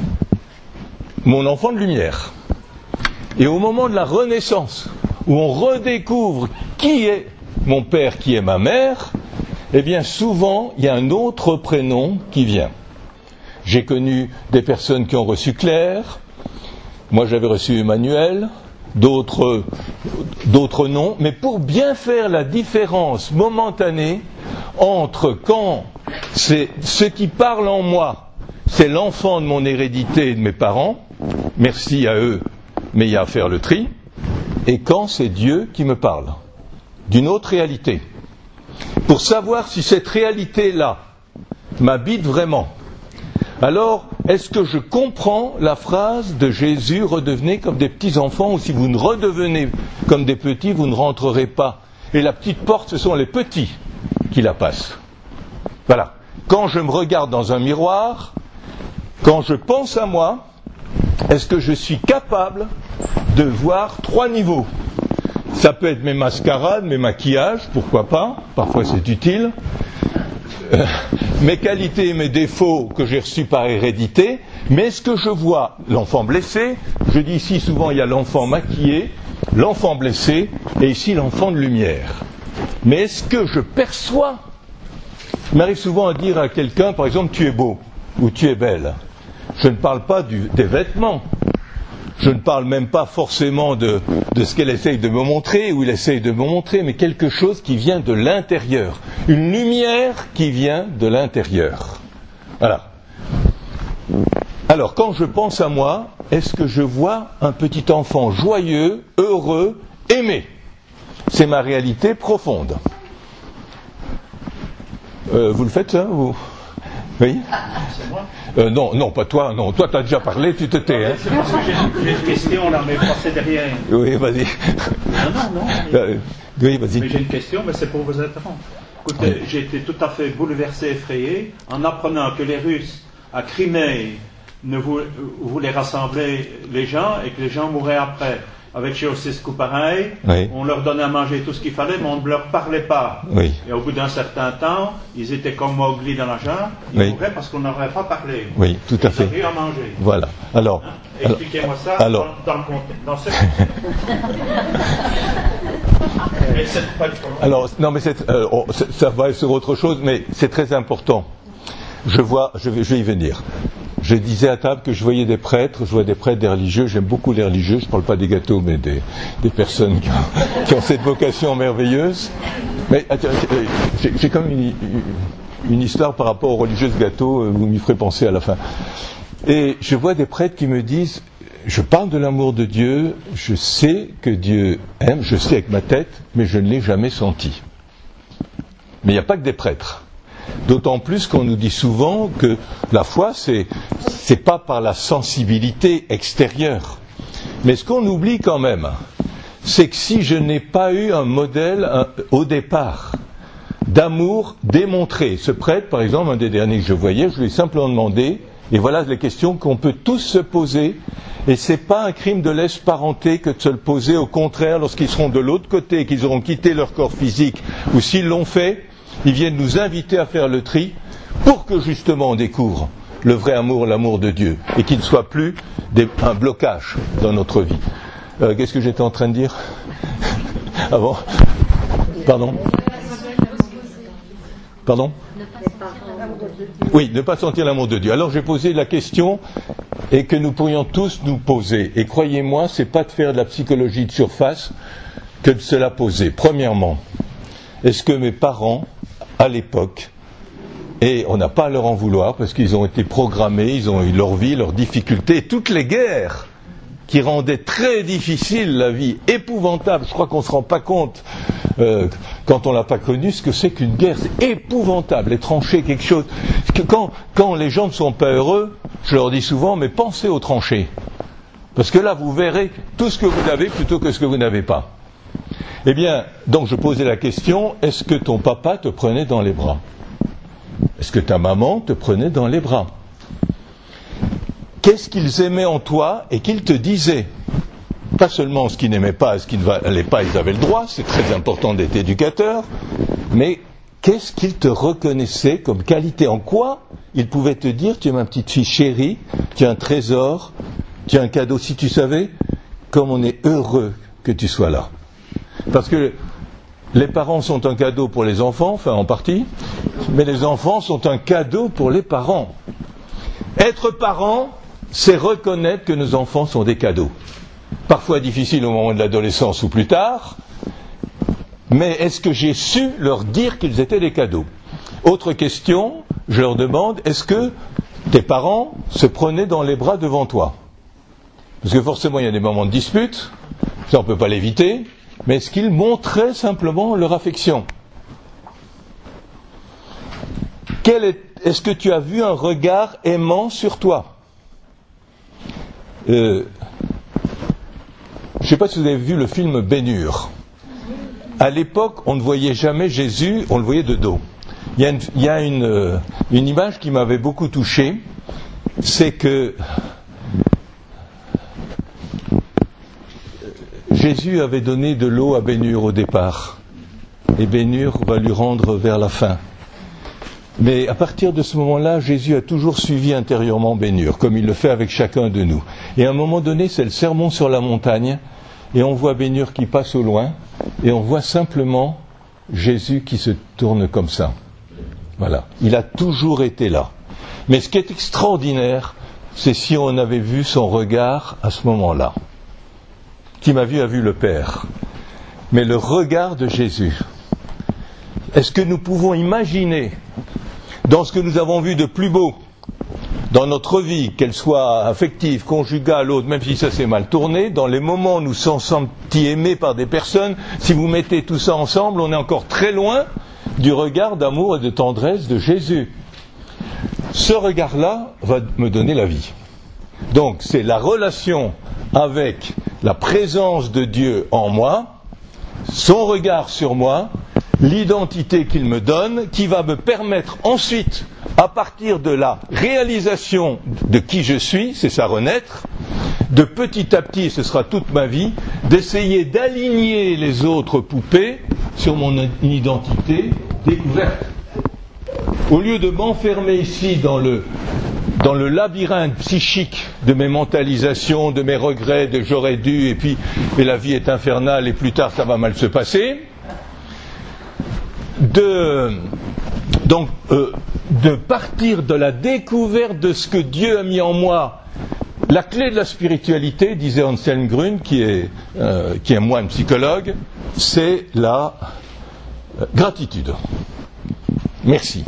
mon enfant de lumière. Et au moment de la Renaissance, où on redécouvre qui est mon père, qui est ma mère, eh bien souvent, il y a un autre prénom qui vient. J'ai connu des personnes qui ont reçu Claire, moi j'avais reçu Emmanuel, d'autres, d'autres noms, mais pour bien faire la différence momentanée entre quand c'est ce qui parle en moi, c'est l'enfant de mon hérédité et de mes parents, merci à eux, mais il y a à faire le tri, et quand c'est Dieu qui me parle, d'une autre réalité. Pour savoir si cette réalité-là m'habite vraiment, alors est-ce que je comprends la phrase de Jésus, redevenez comme des petits enfants, ou si vous ne redevenez comme des petits, vous ne rentrerez pas. Et la petite porte, ce sont les petits qui la passent. Voilà. Quand je me regarde dans un miroir, quand je pense à moi, est-ce que je suis capable de voir trois niveaux ? Ça peut être mes mascarades, mes maquillages, pourquoi pas, parfois c'est utile. Euh, mes qualités et mes défauts que j'ai reçus par hérédité, mais est-ce que je vois l'enfant blessé ? Je dis ici souvent il y a l'enfant maquillé, l'enfant blessé, et ici l'enfant de lumière. Mais est-ce que je perçois ? Il m'arrive souvent à dire à quelqu'un, par exemple, tu es beau, ou tu es belle. Je ne parle pas du, des vêtements. Je ne parle même pas forcément de, de ce qu'elle essaye de me montrer, ou il essaye de me montrer, mais quelque chose qui vient de l'intérieur. Une lumière qui vient de l'intérieur. Voilà. Alors, quand je pense à moi, est-ce que je vois un petit enfant joyeux, heureux, aimé ? C'est ma réalité profonde. Euh, vous le faites, ça, vous ? Oui ? C'est moi. Euh, non, non, pas toi, non. Toi, tu as déjà parlé, tu te tais. Hein. C'est parce que j'ai, j'ai une question là, mais passez derrière. Oui, vas-y. Non, non, non. Mais, Euh, oui, vas-y. mais j'ai une question, mais c'est pour vous interrompre. Écoutez, Oui. j'ai été tout à fait bouleversé, effrayé, en apprenant que les Russes, à Crimée, ne vou- voulaient rassembler les gens et que les gens mouraient après. Avec Ceausescu pareil, Oui. on leur donnait à manger tout ce qu'il fallait, mais on ne leur parlait pas. Oui. Et au bout d'un certain temps, ils étaient comme Mowgli dans la jungle, ils Oui. mouraient parce qu'on n'aurait pas parlé. Oui, tout à Ils fait. n'avaient rien à manger. Voilà. Alors, Hein? alors, Expliquez-moi ça alors. dans, dans le contexte. Dans ce... Et c'est pas du problème. alors, non, mais c'est, euh, on- c'est- ça va sur autre chose, mais c'est très important. Je vois, je vais, je vais y venir. Je disais à table que je voyais des prêtres, je vois des prêtres, des religieux, j'aime beaucoup les religieux, je ne parle pas des gâteaux, mais des, des personnes qui ont, qui ont cette vocation merveilleuse. Mais attends, euh, j'ai, j'ai comme une, une histoire par rapport aux religieux gâteaux, euh, vous m'y ferez penser à la fin. Et je vois des prêtres qui me disent, je parle de l'amour de Dieu, je sais que Dieu aime, je sais avec ma tête, mais je ne l'ai jamais senti. Mais il n'y a pas que des prêtres. D'autant plus qu'on nous dit souvent que la foi, c'est, c'est pas par la sensibilité extérieure. Mais ce qu'on oublie quand même, c'est que si je n'ai pas eu un modèle un, au départ d'amour démontré, ce prêtre, par exemple, un des derniers que je voyais, je lui ai simplement demandé, et voilà les questions qu'on peut tous se poser, et c'est pas un crime de lèse-parenté que de se le poser, au contraire, lorsqu'ils seront de l'autre côté, qu'ils auront quitté leur corps physique, ou s'ils l'ont fait, ils viennent nous inviter à faire le tri pour que justement on découvre le vrai amour, l'amour de Dieu, et qu'il ne soit plus des, un blocage dans notre vie. Euh, qu'est-ce que j'étais en train de dire avant? Pardon? Pardon? Oui, ne pas sentir l'amour de Dieu. Alors j'ai posé la question et que nous pourrions tous nous poser. Et croyez-moi, c'est pas de faire de la psychologie de surface que de se la poser. Premièrement, est-ce que mes parents, à l'époque, Et on n'a pas à leur en vouloir parce qu'ils ont été programmés, ils ont eu leur vie, leurs difficultés, toutes les guerres qui rendaient très difficile la vie, épouvantable. Je crois qu'on ne se rend pas compte, euh, quand on ne l'a pas connu, ce que c'est qu'une guerre. C'est épouvantable, les tranchées, quelque chose. Que quand, quand les gens ne sont pas heureux, je leur dis souvent, mais pensez aux tranchées. Parce que là, vous verrez tout ce que vous avez plutôt que ce que vous n'avez pas. Eh bien, donc je posais la question, est-ce que ton papa te prenait dans les bras ? Est-ce que ta maman te prenait dans les bras ? Qu'est-ce qu'ils aimaient en toi et qu'ils te disaient ? Pas seulement ce qu'ils n'aimaient pas et ce qui ne valait pas, ils avaient le droit, c'est très important d'être éducateur, mais qu'est-ce qu'ils te reconnaissaient comme qualité ? En quoi ils pouvaient te dire, tu es ma petite fille chérie, tu es un trésor, tu es un cadeau. Si tu savais comme on est heureux que tu sois là. Parce que les parents sont un cadeau pour les enfants, enfin en partie, mais les enfants sont un cadeau pour les parents. Être parent, c'est reconnaître que nos enfants sont des cadeaux. Parfois difficile au moment de l'adolescence ou plus tard, mais est-ce que j'ai su leur dire qu'ils étaient des cadeaux ? Autre question, je leur demande, est-ce que tes parents se prenaient dans les bras devant toi ? Parce que forcément il y a des moments de dispute, ça on ne peut pas l'éviter, mais est-ce qu'ils montraient simplement leur affection ? Quel est, est-ce que tu as vu un regard aimant sur toi ? euh, Je ne sais pas si vous avez vu le film Ben-Hur. À l'époque, on ne voyait jamais Jésus, on le voyait de dos. Il y a une, il y a une, euh, une image qui m'avait beaucoup touché, c'est que Jésus avait donné de l'eau à Ben-Hur au départ, et Ben-Hur va lui rendre vers la fin. Mais à partir de ce moment-là, Jésus a toujours suivi intérieurement Ben-Hur, comme il le fait avec chacun de nous. Et à un moment donné, c'est le sermon sur la montagne, et on voit Ben-Hur qui passe au loin, et on voit simplement Jésus qui se tourne comme ça. Voilà, il a toujours été là. Mais ce qui est extraordinaire, c'est si on avait vu son regard à ce moment-là. Qui m'a vu a vu le Père. Mais le regard de Jésus, est-ce que nous pouvons imaginer, dans ce que nous avons vu de plus beau, dans notre vie, qu'elle soit affective, conjugale, autre, même si ça s'est mal tourné, dans les moments où nous sommes sentis aimés par des personnes, si vous mettez tout ça ensemble, on est encore très loin du regard d'amour et de tendresse de Jésus. Ce regard-là va me donner la vie. Donc, c'est la relation avec la présence de Dieu en moi, son regard sur moi, l'identité qu'il me donne, qui va me permettre ensuite, à partir de la réalisation de qui je suis, c'est ça renaître, de petit à petit, et ce sera toute ma vie, d'essayer d'aligner les autres poupées sur mon identité découverte. Au lieu de m'enfermer ici dans le, dans le labyrinthe psychique de mes mentalisations, de mes regrets, de j'aurais dû, et puis et la vie est infernale et plus tard ça va mal se passer, de, donc, euh, de partir de la découverte de ce que Dieu a mis en moi. La clé de la spiritualité, disait Anselm Grün, qui est, euh, qui est moine psychologue, c'est la euh, gratitude. Merci.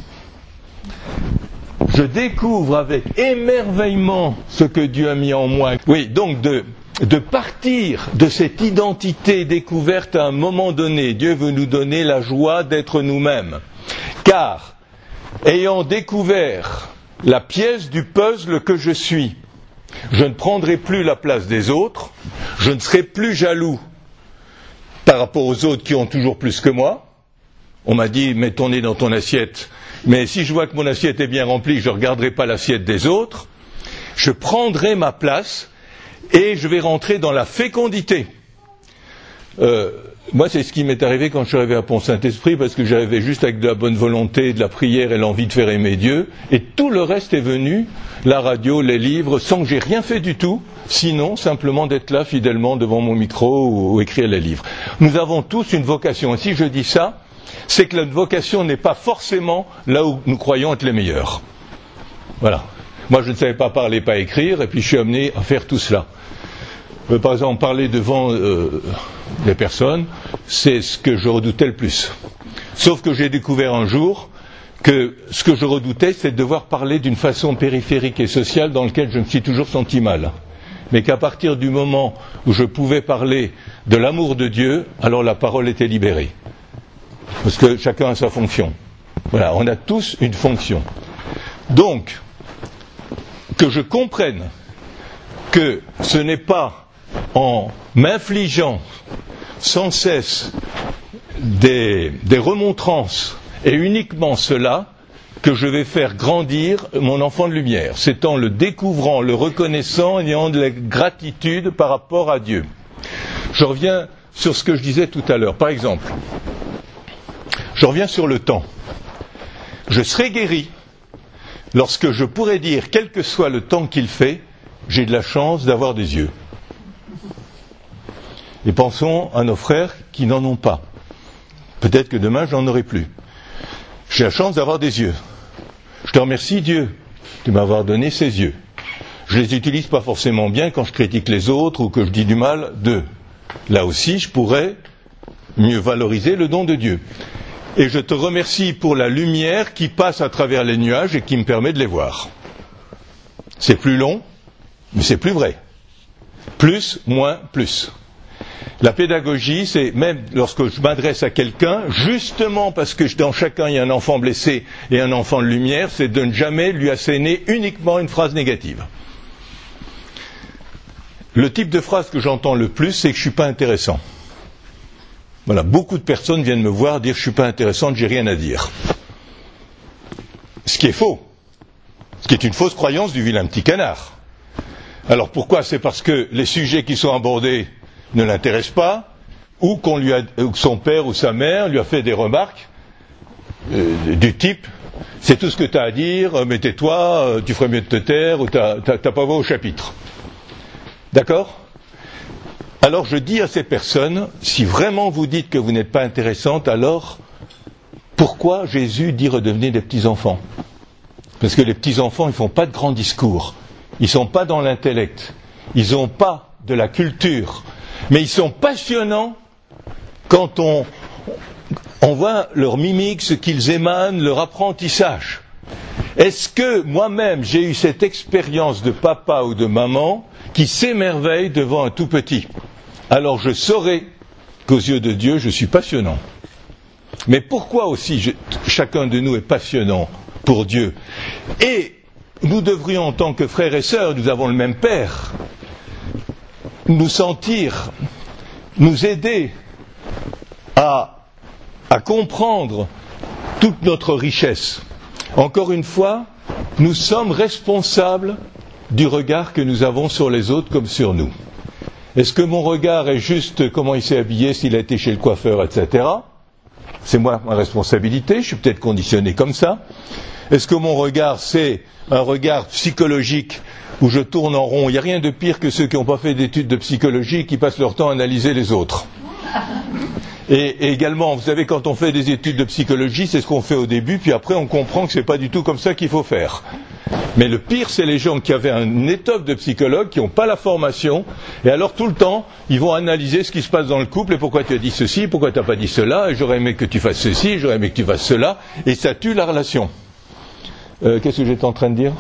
Je découvre avec émerveillement ce que Dieu a mis en moi. Oui, donc de, de partir de cette identité découverte à un moment donné. Dieu veut nous donner la joie d'être nous-mêmes. Car, ayant découvert la pièce du puzzle que je suis, je ne prendrai plus la place des autres, je ne serai plus jaloux par rapport aux autres qui ont toujours plus que moi. On m'a dit, mets ton nez dans ton assiette, mais si je vois que mon assiette est bien remplie, je ne regarderai pas l'assiette des autres. Je prendrai ma place et je vais rentrer dans la fécondité. Euh, moi, c'est ce qui m'est arrivé quand je suis arrivé à Pont-Saint-Esprit, parce que j'arrivais juste avec de la bonne volonté, de la prière et l'envie de faire aimer Dieu, et tout le reste est venu, la radio, les livres, sans que j'ai rien fait du tout, sinon simplement d'être là fidèlement devant mon micro ou, ou écrire les livres. Nous avons tous une vocation, et si je dis ça, c'est que notre vocation n'est pas forcément là où nous croyons être les meilleurs. Voilà. Moi, je ne savais pas parler, pas écrire, et puis je suis amené à faire tout cela. Euh, par exemple, parler devant euh, les personnes, c'est ce que je redoutais le plus. Sauf que j'ai découvert un jour que ce que je redoutais, c'est de devoir parler d'une façon périphérique et sociale dans laquelle je me suis toujours senti mal. Mais qu'à partir du moment où je pouvais parler de l'amour de Dieu, alors la parole était libérée. Parce que chacun a sa fonction. Voilà, on a tous une fonction. Donc, que je comprenne que ce n'est pas en m'infligeant sans cesse des, des remontrances et uniquement cela que je vais faire grandir mon enfant de lumière. C'est en le découvrant, le reconnaissant et ayant de la gratitude par rapport à Dieu. Je reviens sur ce que je disais tout à l'heure. Par exemple, je reviens sur le temps. Je serai guéri lorsque je pourrai dire, quel que soit le temps qu'il fait, j'ai de la chance d'avoir des yeux. Et pensons à nos frères qui n'en ont pas. Peut-être que demain, je n'en aurai plus. J'ai la chance d'avoir des yeux. Je te remercie, Dieu, de m'avoir donné ces yeux. Je les utilise pas forcément bien quand je critique les autres ou que je dis du mal d'eux. Là aussi, je pourrais mieux valoriser le don de Dieu. Et je te remercie pour la lumière qui passe à travers les nuages et qui me permet de les voir. C'est plus long, mais c'est plus vrai. Plus, moins, plus. La pédagogie, c'est même lorsque je m'adresse à quelqu'un, justement parce que dans chacun il y a un enfant blessé et un enfant de lumière, c'est de ne jamais lui asséner uniquement une phrase négative. Le type de phrase que j'entends le plus, c'est que je ne suis pas intéressant. Voilà, beaucoup de personnes viennent me voir dire je ne suis pas intéressante, j'ai rien à dire. Ce qui est faux. Ce qui est une fausse croyance du vilain petit canard. Alors pourquoi ? C'est parce que les sujets qui sont abordés ne l'intéressent pas, ou qu'on lui a, ou que son père ou sa mère lui a fait des remarques euh, du type c'est tout ce que tu as à dire, mais tais-toi, tu ferais mieux de te taire, ou t'as, t'as, t'as pas voix au chapitre. D'accord ? Alors je dis à ces personnes, si vraiment vous dites que vous n'êtes pas intéressante, alors pourquoi Jésus dit redevenez des petits-enfants ? Parce que les petits-enfants, ils ne font pas de grands discours, ils ne sont pas dans l'intellect, ils n'ont pas de la culture, mais ils sont passionnants quand on, on voit leur mimique, ce qu'ils émanent, leur apprentissage. Est-ce que moi-même j'ai eu cette expérience de papa ou de maman qui s'émerveille devant un tout petit ? Alors je saurai qu'aux yeux de Dieu je suis passionnant. Mais pourquoi aussi je, chacun de nous est passionnant pour Dieu ? Et nous devrions, en tant que frères et sœurs, nous avons le même Père, nous sentir, nous aider à, à comprendre toute notre richesse. Encore une fois, nous sommes responsables du regard que nous avons sur les autres comme sur nous. Est-ce que mon regard est juste comment il s'est habillé, s'il a été chez le coiffeur, et cetera. C'est moi ma responsabilité, je suis peut-être conditionné comme ça. Est-ce que mon regard, c'est un regard psychologique où je tourne en rond ? Il n'y a rien de pire que ceux qui n'ont pas fait d'études de psychologie et qui passent leur temps à analyser les autres. Et, et également, vous savez, quand on fait des études de psychologie, c'est ce qu'on fait au début, puis après on comprend que ce n'est pas du tout comme ça qu'il faut faire. Mais le pire, c'est les gens qui avaient une étoffe de psychologue, qui n'ont pas la formation, et alors tout le temps, ils vont analyser ce qui se passe dans le couple, et pourquoi tu as dit ceci, pourquoi tu n'as pas dit cela, et j'aurais aimé que tu fasses ceci, j'aurais aimé que tu fasses cela, et ça tue la relation. Euh, qu'est-ce que j'étais en train de dire ?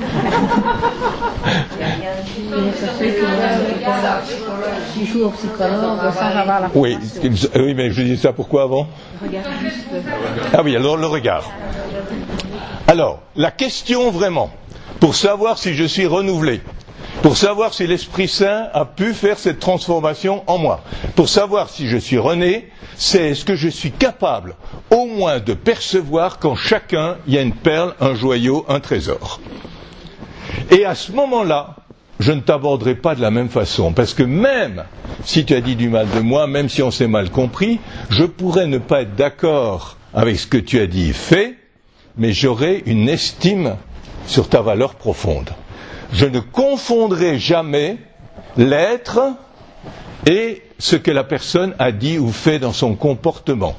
Qui joue au psychologue sans avoir la oui, oui, mais je dis ça pourquoi avant ? Ah oui, alors le regard. Alors, la question vraiment, pour savoir si je suis renouvelé, pour savoir si l'Esprit Saint a pu faire cette transformation en moi, pour savoir si je suis rené, c'est est-ce que je suis capable au moins de percevoir qu'en chacun il y a une perle, un joyau, un trésor. Et à ce moment-là, je ne t'aborderai pas de la même façon, parce que même si tu as dit du mal de moi, même si on s'est mal compris, je pourrais ne pas être d'accord avec ce que tu as dit et fait, mais j'aurai une estime sur ta valeur profonde. Je ne confondrai jamais l'être et ce que la personne a dit ou fait dans son comportement.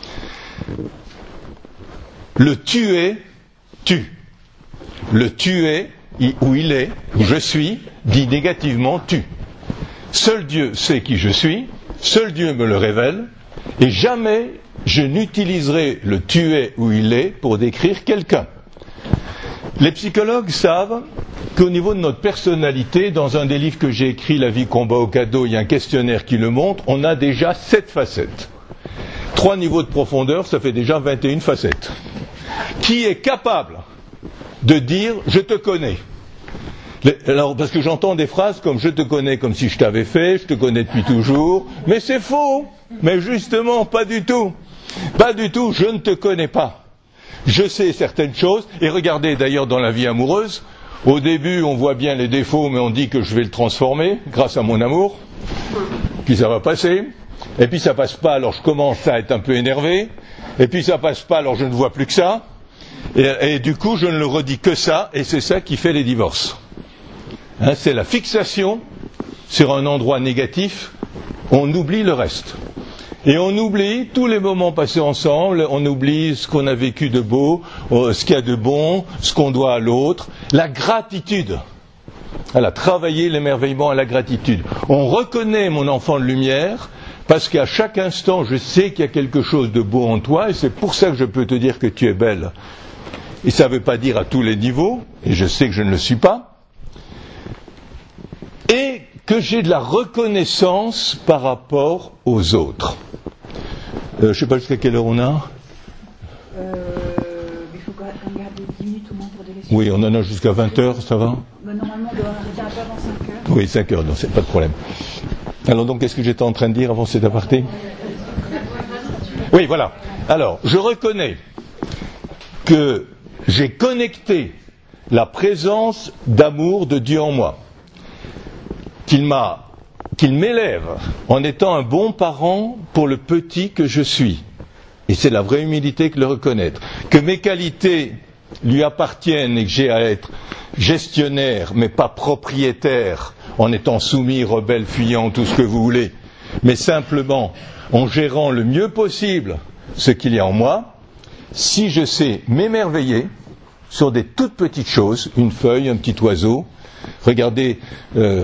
Le tuer, tue. Le tuer, où il est, où je suis, dit négativement tue. Seul Dieu sait qui je suis, seul Dieu me le révèle, et jamais je n'utiliserai le tu es ou il est pour décrire quelqu'un. Les psychologues savent qu'au niveau de notre personnalité, dans un des livres que j'ai écrit, La vie combat au cadeau, il y a un questionnaire qui le montre, on a déjà sept facettes. Trois niveaux de profondeur, ça fait déjà vingt et une facettes. Qui est capable de dire « je te connais ». Alors, parce que j'entends des phrases comme « je te connais comme si je t'avais fait, je te connais depuis toujours », mais c'est faux. Mais justement, pas du tout. Pas du tout, je ne te connais pas. Je sais certaines choses, et regardez d'ailleurs dans la vie amoureuse, au début on voit bien les défauts, mais on dit que je vais le transformer grâce à mon amour, puis ça va passer, et puis ça passe pas, alors je commence à être un peu énervé, et puis ça passe pas, alors je ne vois plus que ça, et, et du coup je ne le redis que ça, et c'est ça qui fait les divorces. Hein, c'est la fixation sur un endroit négatif, on oublie le reste. Et on oublie tous les moments passés ensemble, on oublie ce qu'on a vécu de beau, ce qu'il y a de bon, ce qu'on doit à l'autre, la gratitude. Voilà, travailler l'émerveillement à la gratitude. On reconnaît mon enfant de lumière, parce qu'à chaque instant, je sais qu'il y a quelque chose de beau en toi, et c'est pour ça que je peux te dire que tu es belle. Et ça ne veut pas dire à tous les niveaux, et je sais que je ne le suis pas. Et que j'ai de la reconnaissance par rapport aux autres. Euh, je ne sais pas jusqu'à quelle heure on a. Euh, il faut regarder dix minutes au moins pour délaisser. Oui, on en a jusqu'à vingt heures, ça va? Mais normalement, on doit arrêter un peu avant cinq heures. Oui, cinq heures, donc c'est pas de problème. Alors donc, qu'est-ce que j'étais en train de dire avant cet aparté? Oui, voilà. Alors, je reconnais que j'ai connecté la présence d'amour de Dieu en moi. Qu'il m'a, qu'il m'élève en étant un bon parent pour le petit que je suis. Et c'est la vraie humilité que de le reconnaître. Que mes qualités lui appartiennent et que j'ai à être gestionnaire, mais pas propriétaire, en étant soumis, rebelle, fuyant, tout ce que vous voulez, mais simplement en gérant le mieux possible ce qu'il y a en moi. Si je sais m'émerveiller sur des toutes petites choses, une feuille, un petit oiseau, regardez... Euh,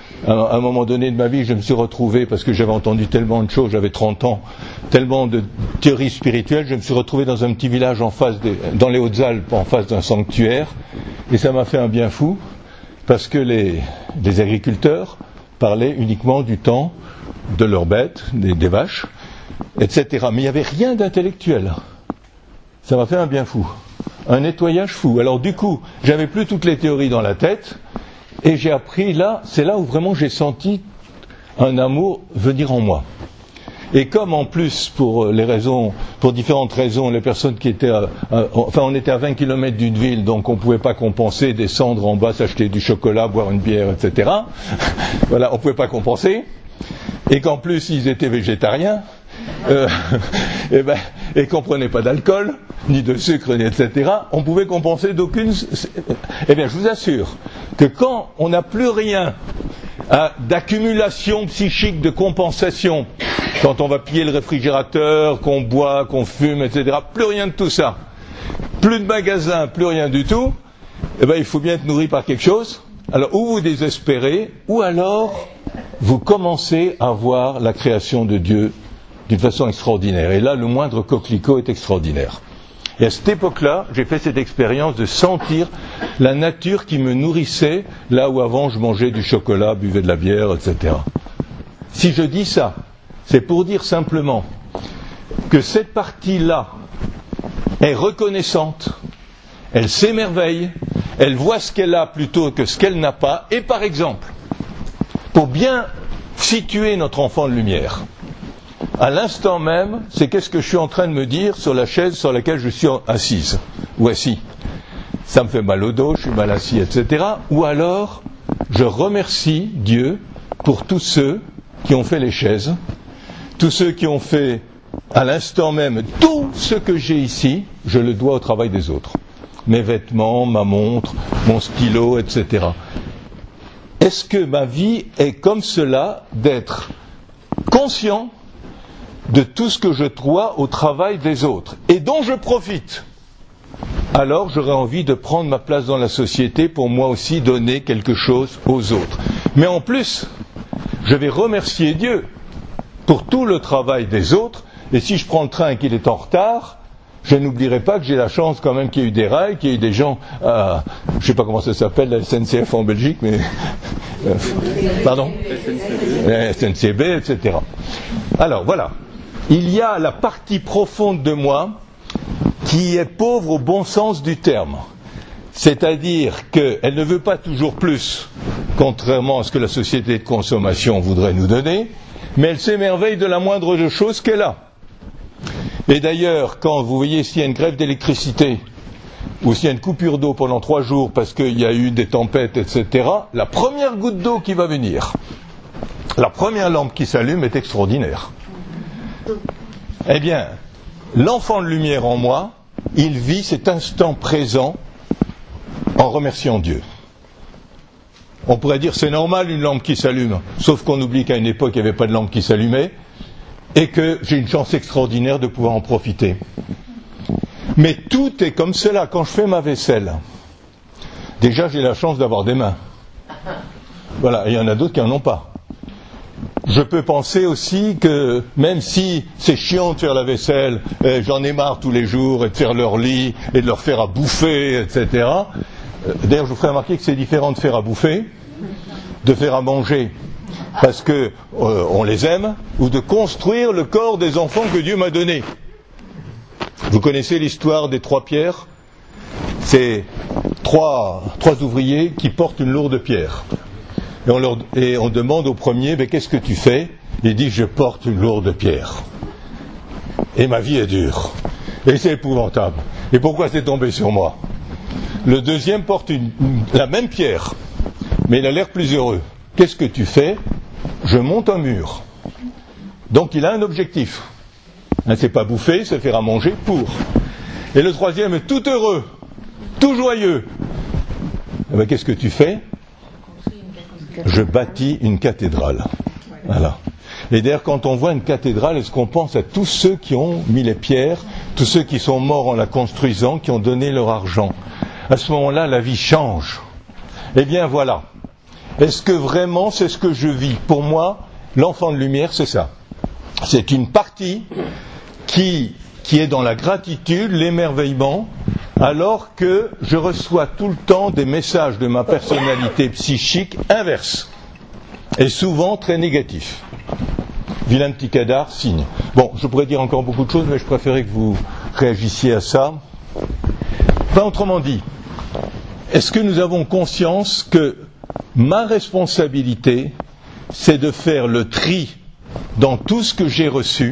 À un moment donné de ma vie, je me suis retrouvé, parce que j'avais entendu tellement de choses, j'avais trente ans, tellement de théories spirituelles, je me suis retrouvé dans un petit village en face des, dans les Hautes-Alpes, en face d'un sanctuaire, et ça m'a fait un bien fou, parce que les, les agriculteurs parlaient uniquement du temps de leurs bêtes, des, des vaches, et cetera. Mais il n'y avait rien d'intellectuel. Ça m'a fait un bien fou. Un nettoyage fou. Alors du coup, j'avais plus toutes les théories dans la tête, et j'ai appris là, c'est là où vraiment j'ai senti un amour venir en moi. Et comme en plus, pour les raisons, pour différentes raisons, les personnes qui étaient, à, à, enfin on était à vingt kilomètres d'une ville, donc on ne pouvait pas compenser, descendre en bas, s'acheter du chocolat, boire une bière, et cetera. Voilà, on ne pouvait pas compenser. Et qu'en plus ils étaient végétariens, euh, et, ben, et qu'on ne prenait pas d'alcool, ni de sucre, ni et cetera, on pouvait compenser d'aucune... Eh bien, je vous assure que quand on n'a plus rien à, d'accumulation psychique, de compensation, quand on va piller le réfrigérateur, qu'on boit, qu'on fume, et cetera, plus rien de tout ça, plus de magasins, plus rien du tout, eh bien, il faut bien être nourri par quelque chose. Alors, ou vous désespérez, ou alors vous commencez à voir la création de Dieu d'une façon extraordinaire. Et là, le moindre coquelicot est extraordinaire. Et à cette époque-là, j'ai fait cette expérience de sentir la nature qui me nourrissait, là où avant je mangeais du chocolat, buvais de la bière, et cetera. Si je dis ça, c'est pour dire simplement que cette partie-là est reconnaissante, elle s'émerveille, elle voit ce qu'elle a plutôt que ce qu'elle n'a pas, et par exemple, pour bien situer notre enfant de lumière, à l'instant même, c'est qu'est-ce que je suis en train de me dire sur la chaise sur laquelle je suis assise ou assis. Ça me fait mal au dos, je suis mal assis, et cetera. Ou alors, je remercie Dieu pour tous ceux qui ont fait les chaises, tous ceux qui ont fait à l'instant même tout ce que j'ai ici, je le dois au travail des autres. Mes vêtements, ma montre, mon stylo, et cetera. Est-ce que ma vie est comme cela, d'être conscient de tout ce que je dois au travail des autres et dont je profite? Alors j'aurais envie de prendre ma place dans la société pour moi aussi donner quelque chose aux autres. Mais en plus, je vais remercier Dieu pour tout le travail des autres, Et si je prends le train et qu'il est en retard, je n'oublierai pas que j'ai la chance quand même qu'il y ait eu des rails, qu'il y ait eu des gens, euh, je ne sais pas comment ça s'appelle, la S N C F en Belgique, mais... Euh, pardon ? La S N C B, et cetera. Alors, voilà. Il y a la partie profonde de moi qui est pauvre au bon sens du terme. C'est-à-dire qu'elle ne veut pas toujours plus, contrairement à ce que la société de consommation voudrait nous donner, mais elle s'émerveille de la moindre chose qu'elle a. Et d'ailleurs, quand vous voyez s'il y a une grève d'électricité, ou s'il y a une coupure d'eau pendant trois jours parce qu'il y a eu des tempêtes, et cetera, la première goutte d'eau qui va venir, la première lampe qui s'allume est extraordinaire. Eh bien, l'enfant de lumière en moi, il vit cet instant présent en remerciant Dieu. On pourrait dire c'est normal une lampe qui s'allume, sauf qu'on oublie qu'à une époque il n'y avait pas de lampe qui s'allumait et que j'ai une chance extraordinaire de pouvoir en profiter. Mais tout est comme cela. Quand je fais ma vaisselle, déjà j'ai la chance d'avoir des mains. Voilà, et il y en a d'autres qui n'en ont pas. Je peux penser aussi que même si c'est chiant de faire la vaisselle, euh, j'en ai marre tous les jours, et de faire leur lit, et de leur faire à bouffer, et cetera. Euh, d'ailleurs, je vous ferai remarquer que c'est différent de faire à bouffer, de faire à manger, parce que euh, on les aime, ou de construire le corps des enfants que Dieu m'a donnés. Vous connaissez l'histoire des trois pierres ? C'est trois, trois ouvriers qui portent une lourde pierre. Et on, leur, et on demande au premier, ben, qu'est-ce que tu fais ? Il dit, je porte une lourde pierre. Et ma vie est dure. Et c'est épouvantable. Et pourquoi c'est tombé sur moi ? Le deuxième porte une, une, la même pierre, mais il a l'air plus heureux. Qu'est-ce que tu fais ? Je monte un mur. Donc il a un objectif. Hein, c'est pas bouffer, c'est faire à manger pour. Et le troisième est tout heureux, tout joyeux. Eh ben, qu'est-ce que tu fais ? Je bâtis une cathédrale. Voilà. Et d'ailleurs, quand on voit une cathédrale, est-ce qu'on pense à tous ceux qui ont mis les pierres, tous ceux qui sont morts en la construisant, qui ont donné leur argent ? À ce moment-là, la vie change. Eh bien, voilà. Est-ce que vraiment c'est ce que je vis ? Pour moi, l'enfant de lumière, c'est ça. C'est une partie qui, qui est dans la gratitude, l'émerveillement, alors que je reçois tout le temps des messages de ma personnalité psychique inverses, et souvent très négatifs. Vilain petit cadavre, signe. Bon, je pourrais dire encore beaucoup de choses, mais je préférais que vous réagissiez à ça. Enfin, autrement dit, est-ce que nous avons conscience que ma responsabilité, c'est de faire le tri dans tout ce que j'ai reçu,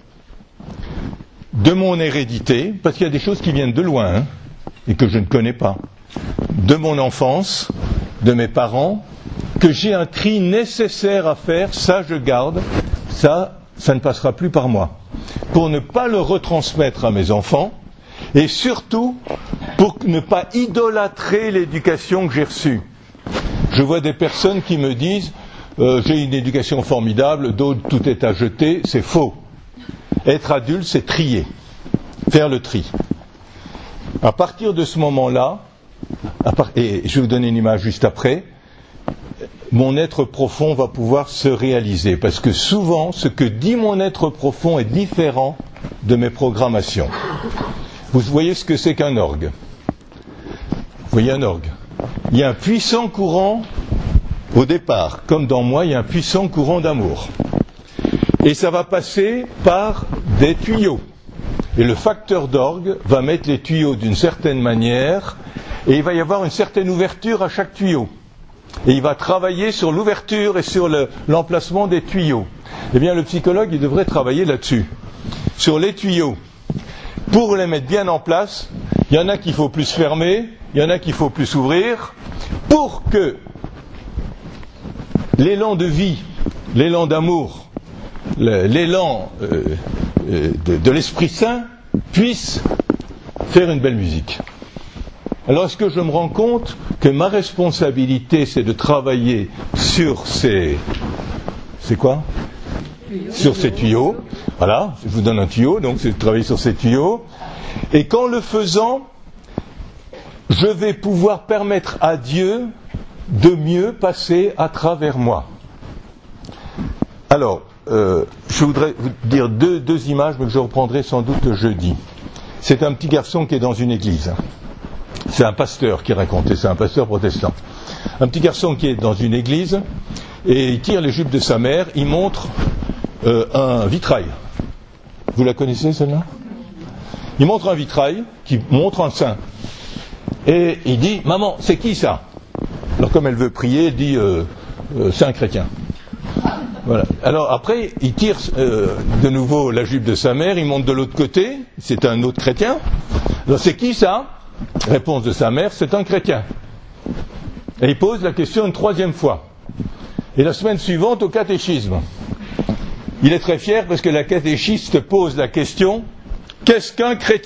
de mon hérédité, parce qu'il y a des choses qui viennent de loin, hein, et que je ne connais pas, de mon enfance, de mes parents, que j'ai un tri nécessaire à faire, ça je garde, ça, ça ne passera plus par moi, pour ne pas le retransmettre à mes enfants, et surtout pour ne pas idolâtrer l'éducation que j'ai reçue. Je vois des personnes qui me disent euh, j'ai une éducation formidable, d'autres tout est à jeter, c'est faux. Être adulte, c'est trier, faire le tri. À partir de ce moment-là, à part, et je vais vous donner une image juste après, mon être profond va pouvoir se réaliser, parce que souvent, ce que dit mon être profond est différent de mes programmations. Vous voyez ce que c'est qu'un orgue ? Vous voyez un orgue ? Il y a un puissant courant au départ, comme dans moi, il y a un puissant courant d'amour. Et ça va passer par des tuyaux. Et le facteur d'orgue va mettre les tuyaux d'une certaine manière, et il va y avoir une certaine ouverture à chaque tuyau. Et il va travailler sur l'ouverture et sur le, l'emplacement des tuyaux. Eh bien, le psychologue, il devrait travailler là-dessus. Sur les tuyaux. Pour les mettre bien en place, il y en a qu'il faut plus fermer, il y en a qu'il faut plus ouvrir, pour que l'élan de vie, l'élan d'amour, l'élan euh, de, de l'Esprit Saint puisse faire une belle musique. Alors est-ce que je me rends compte que ma responsabilité c'est de travailler sur ces... C'est quoi ? Sur ces tuyaux. Voilà, je vous donne un tuyau, donc c'est de travailler sur ces tuyaux. Et qu'en le faisant, je vais pouvoir permettre à Dieu de mieux passer à travers moi. Alors, euh, je voudrais vous dire deux, deux images, mais que je reprendrai sans doute jeudi. C'est un petit garçon qui est dans une église. C'est un pasteur qui racontait, c'est un pasteur protestant. Un petit garçon qui est dans une église, et il tire les jupes de sa mère, il montre euh, un vitrail. Vous la connaissez celle-là ? Il montre un vitrail qui montre un saint. Et il dit, maman, c'est qui ça ? Alors comme elle veut prier, elle dit, euh, euh, c'est un chrétien. Voilà. Alors après, il tire euh, de nouveau la jupe de sa mère, il monte de l'autre côté, c'est un autre chrétien. Alors c'est qui ça ? Réponse de sa mère, c'est un chrétien. Et il pose la question une troisième fois. Et la semaine suivante, au catéchisme, il est très fier parce que la catéchiste pose la question, qu'est-ce qu'un chrétien ?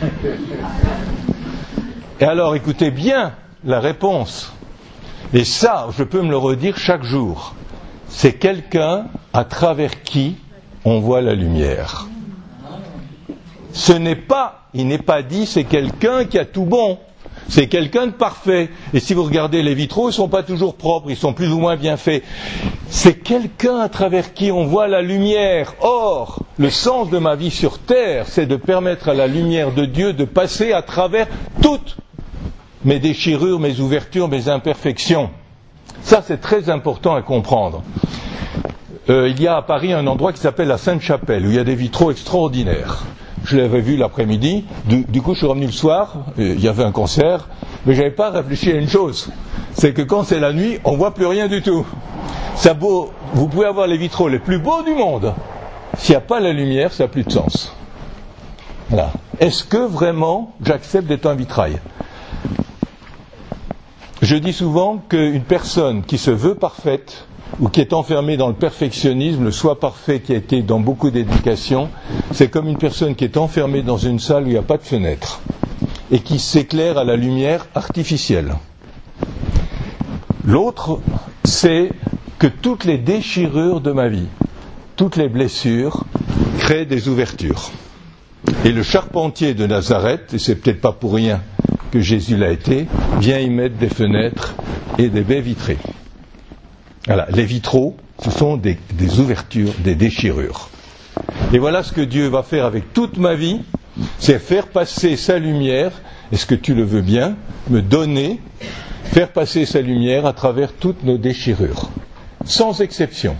Et alors écoutez bien la réponse. Et ça, je peux me le redire chaque jour. C'est quelqu'un à travers qui on voit la lumière. Ce n'est pas, il n'est pas dit, c'est quelqu'un qui a tout bon. C'est quelqu'un de parfait. Et si vous regardez les vitraux, ils ne sont pas toujours propres, ils sont plus ou moins bien faits. C'est quelqu'un à travers qui on voit la lumière. Or, le sens de ma vie sur terre, c'est de permettre à la lumière de Dieu de passer à travers toutes mes déchirures, mes ouvertures, mes imperfections. Ça, c'est très important à comprendre. Euh, il y a à Paris un endroit qui s'appelle la Sainte-Chapelle, où il y a des vitraux extraordinaires. Je l'avais vu l'après-midi, du, du coup je suis revenu le soir, euh, il y avait un concert, mais je n'avais pas réfléchi à une chose, c'est que quand c'est la nuit, on ne voit plus rien du tout. Ça beau, vous pouvez avoir les vitraux les plus beaux du monde, s'il n'y a pas la lumière, ça n'a plus de sens. Voilà. Est-ce que vraiment j'accepte d'être un vitrail ? Je dis souvent qu'une personne qui se veut parfaite ou qui est enfermée dans le perfectionnisme, le soi parfait qui a été dans beaucoup d'éducation, c'est comme une personne qui est enfermée dans une salle où il n'y a pas de fenêtre et qui s'éclaire à la lumière artificielle. L'autre, c'est que toutes les déchirures de ma vie, toutes les blessures, créent des ouvertures. Et le charpentier de Nazareth, et c'est peut-être pas pour rien que Jésus l'a été, vient y mettre des fenêtres et des baies vitrées. Voilà, les vitraux, ce sont des, des ouvertures, des déchirures. Et voilà ce que Dieu va faire avec toute ma vie, c'est faire passer sa lumière, est-ce que tu le veux bien, me donner, faire passer sa lumière à travers toutes nos déchirures, sans exception.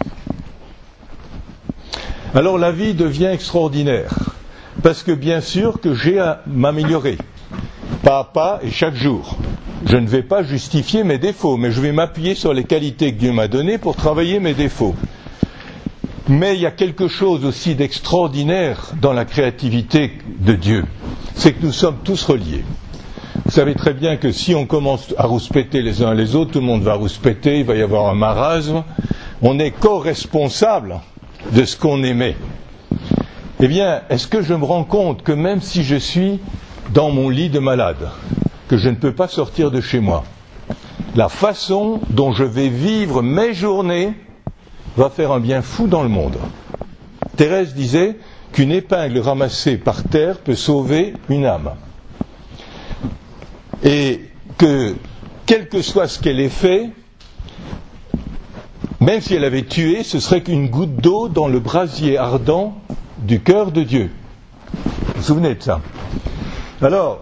Alors la vie devient extraordinaire, parce que bien sûr que j'ai à m'améliorer. Pas à pas et chaque jour. Je ne vais pas justifier mes défauts, mais je vais m'appuyer sur les qualités que Dieu m'a données pour travailler mes défauts. Mais il y a quelque chose aussi d'extraordinaire dans la créativité de Dieu. C'est que nous sommes tous reliés. Vous savez très bien que si on commence à rouspéter les uns les autres, tout le monde va rouspéter, il va y avoir un marasme. On est co-responsable de ce qu'on émet. Eh bien, est-ce que je me rends compte que même si je suis dans mon lit de malade, que je ne peux pas sortir de chez moi, la façon dont je vais vivre mes journées va faire un bien fou dans le monde. Thérèse disait qu'une épingle ramassée par terre peut sauver une âme. Et que, quel que soit ce qu'elle ait fait, même si elle avait tué, ce serait qu'une goutte d'eau dans le brasier ardent du cœur de Dieu. Vous vous souvenez de ça ? Alors,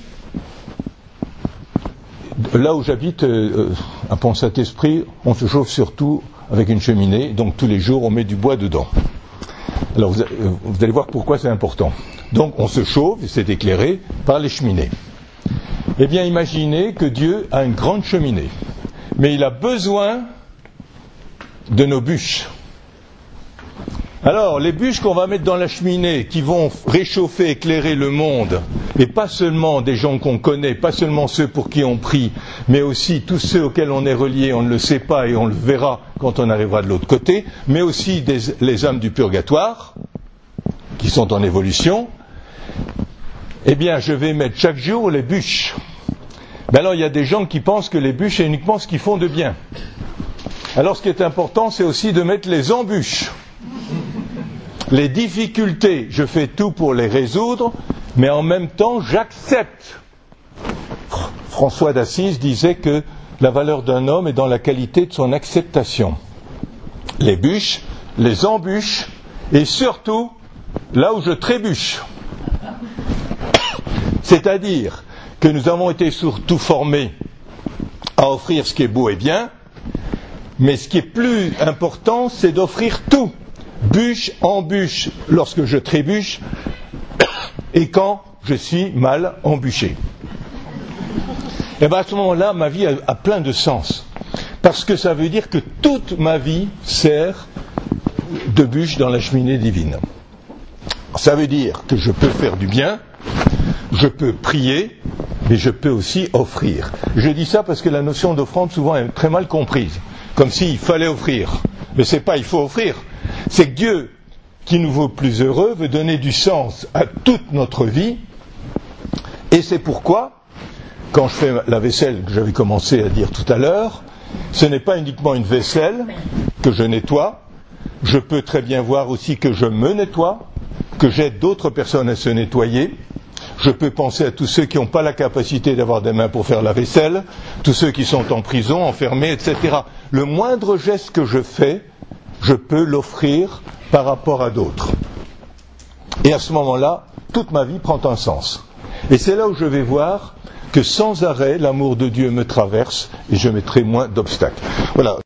là où j'habite, euh, à Pont-Saint-Esprit, on se chauffe surtout avec une cheminée, donc tous les jours on met du bois dedans. Alors vous, vous allez voir pourquoi c'est important. Donc on se chauffe, et c'est éclairé par les cheminées. Eh bien imaginez que Dieu a une grande cheminée, mais il a besoin de nos bûches. Alors, les bûches qu'on va mettre dans la cheminée, qui vont réchauffer, éclairer le monde, et pas seulement des gens qu'on connaît, pas seulement ceux pour qui on prie, mais aussi tous ceux auxquels on est relié, on ne le sait pas et on le verra quand on arrivera de l'autre côté, mais aussi des, les âmes du purgatoire, qui sont en évolution, eh bien, je vais mettre chaque jour les bûches. Mais alors, il y a des gens qui pensent que les bûches, c'est uniquement ce qu'ils font de bien. Alors, ce qui est important, c'est aussi de mettre les embûches. Les difficultés, je fais tout pour les résoudre, mais en même temps, j'accepte. François d'Assise disait que la valeur d'un homme est dans la qualité de son acceptation. Les bûches, les embûches et surtout là où je trébuche. C'est-à-dire que nous avons été surtout formés à offrir ce qui est beau et bien, mais ce qui est plus important, c'est d'offrir tout. Bûche, embûche, lorsque je trébuche, et quand je suis mal embûché. Et bien à ce moment-là, ma vie a, a plein de sens. Parce que ça veut dire que toute ma vie sert de bûche dans la cheminée divine. Ça veut dire que je peux faire du bien, je peux prier, mais je peux aussi offrir. Je dis ça parce que la notion d'offrande souvent est très mal comprise. Comme s'il fallait offrir. Mais c'est pas il faut offrir. C'est que Dieu, qui nous veut plus heureux, veut donner du sens à toute notre vie. Et c'est pourquoi, quand je fais la vaisselle que j'avais commencé à dire tout à l'heure, ce n'est pas uniquement une vaisselle que je nettoie. Je peux très bien voir aussi que je me nettoie, que j'aide d'autres personnes à se nettoyer. Je peux penser à tous ceux qui n'ont pas la capacité d'avoir des mains pour faire la vaisselle, tous ceux qui sont en prison, enfermés, et cetera. Le moindre geste que je fais, je peux l'offrir par rapport à d'autres. Et à ce moment-là, toute ma vie prend un sens. Et c'est là où je vais voir que sans arrêt, l'amour de Dieu me traverse et je mettrai moins d'obstacles. Voilà.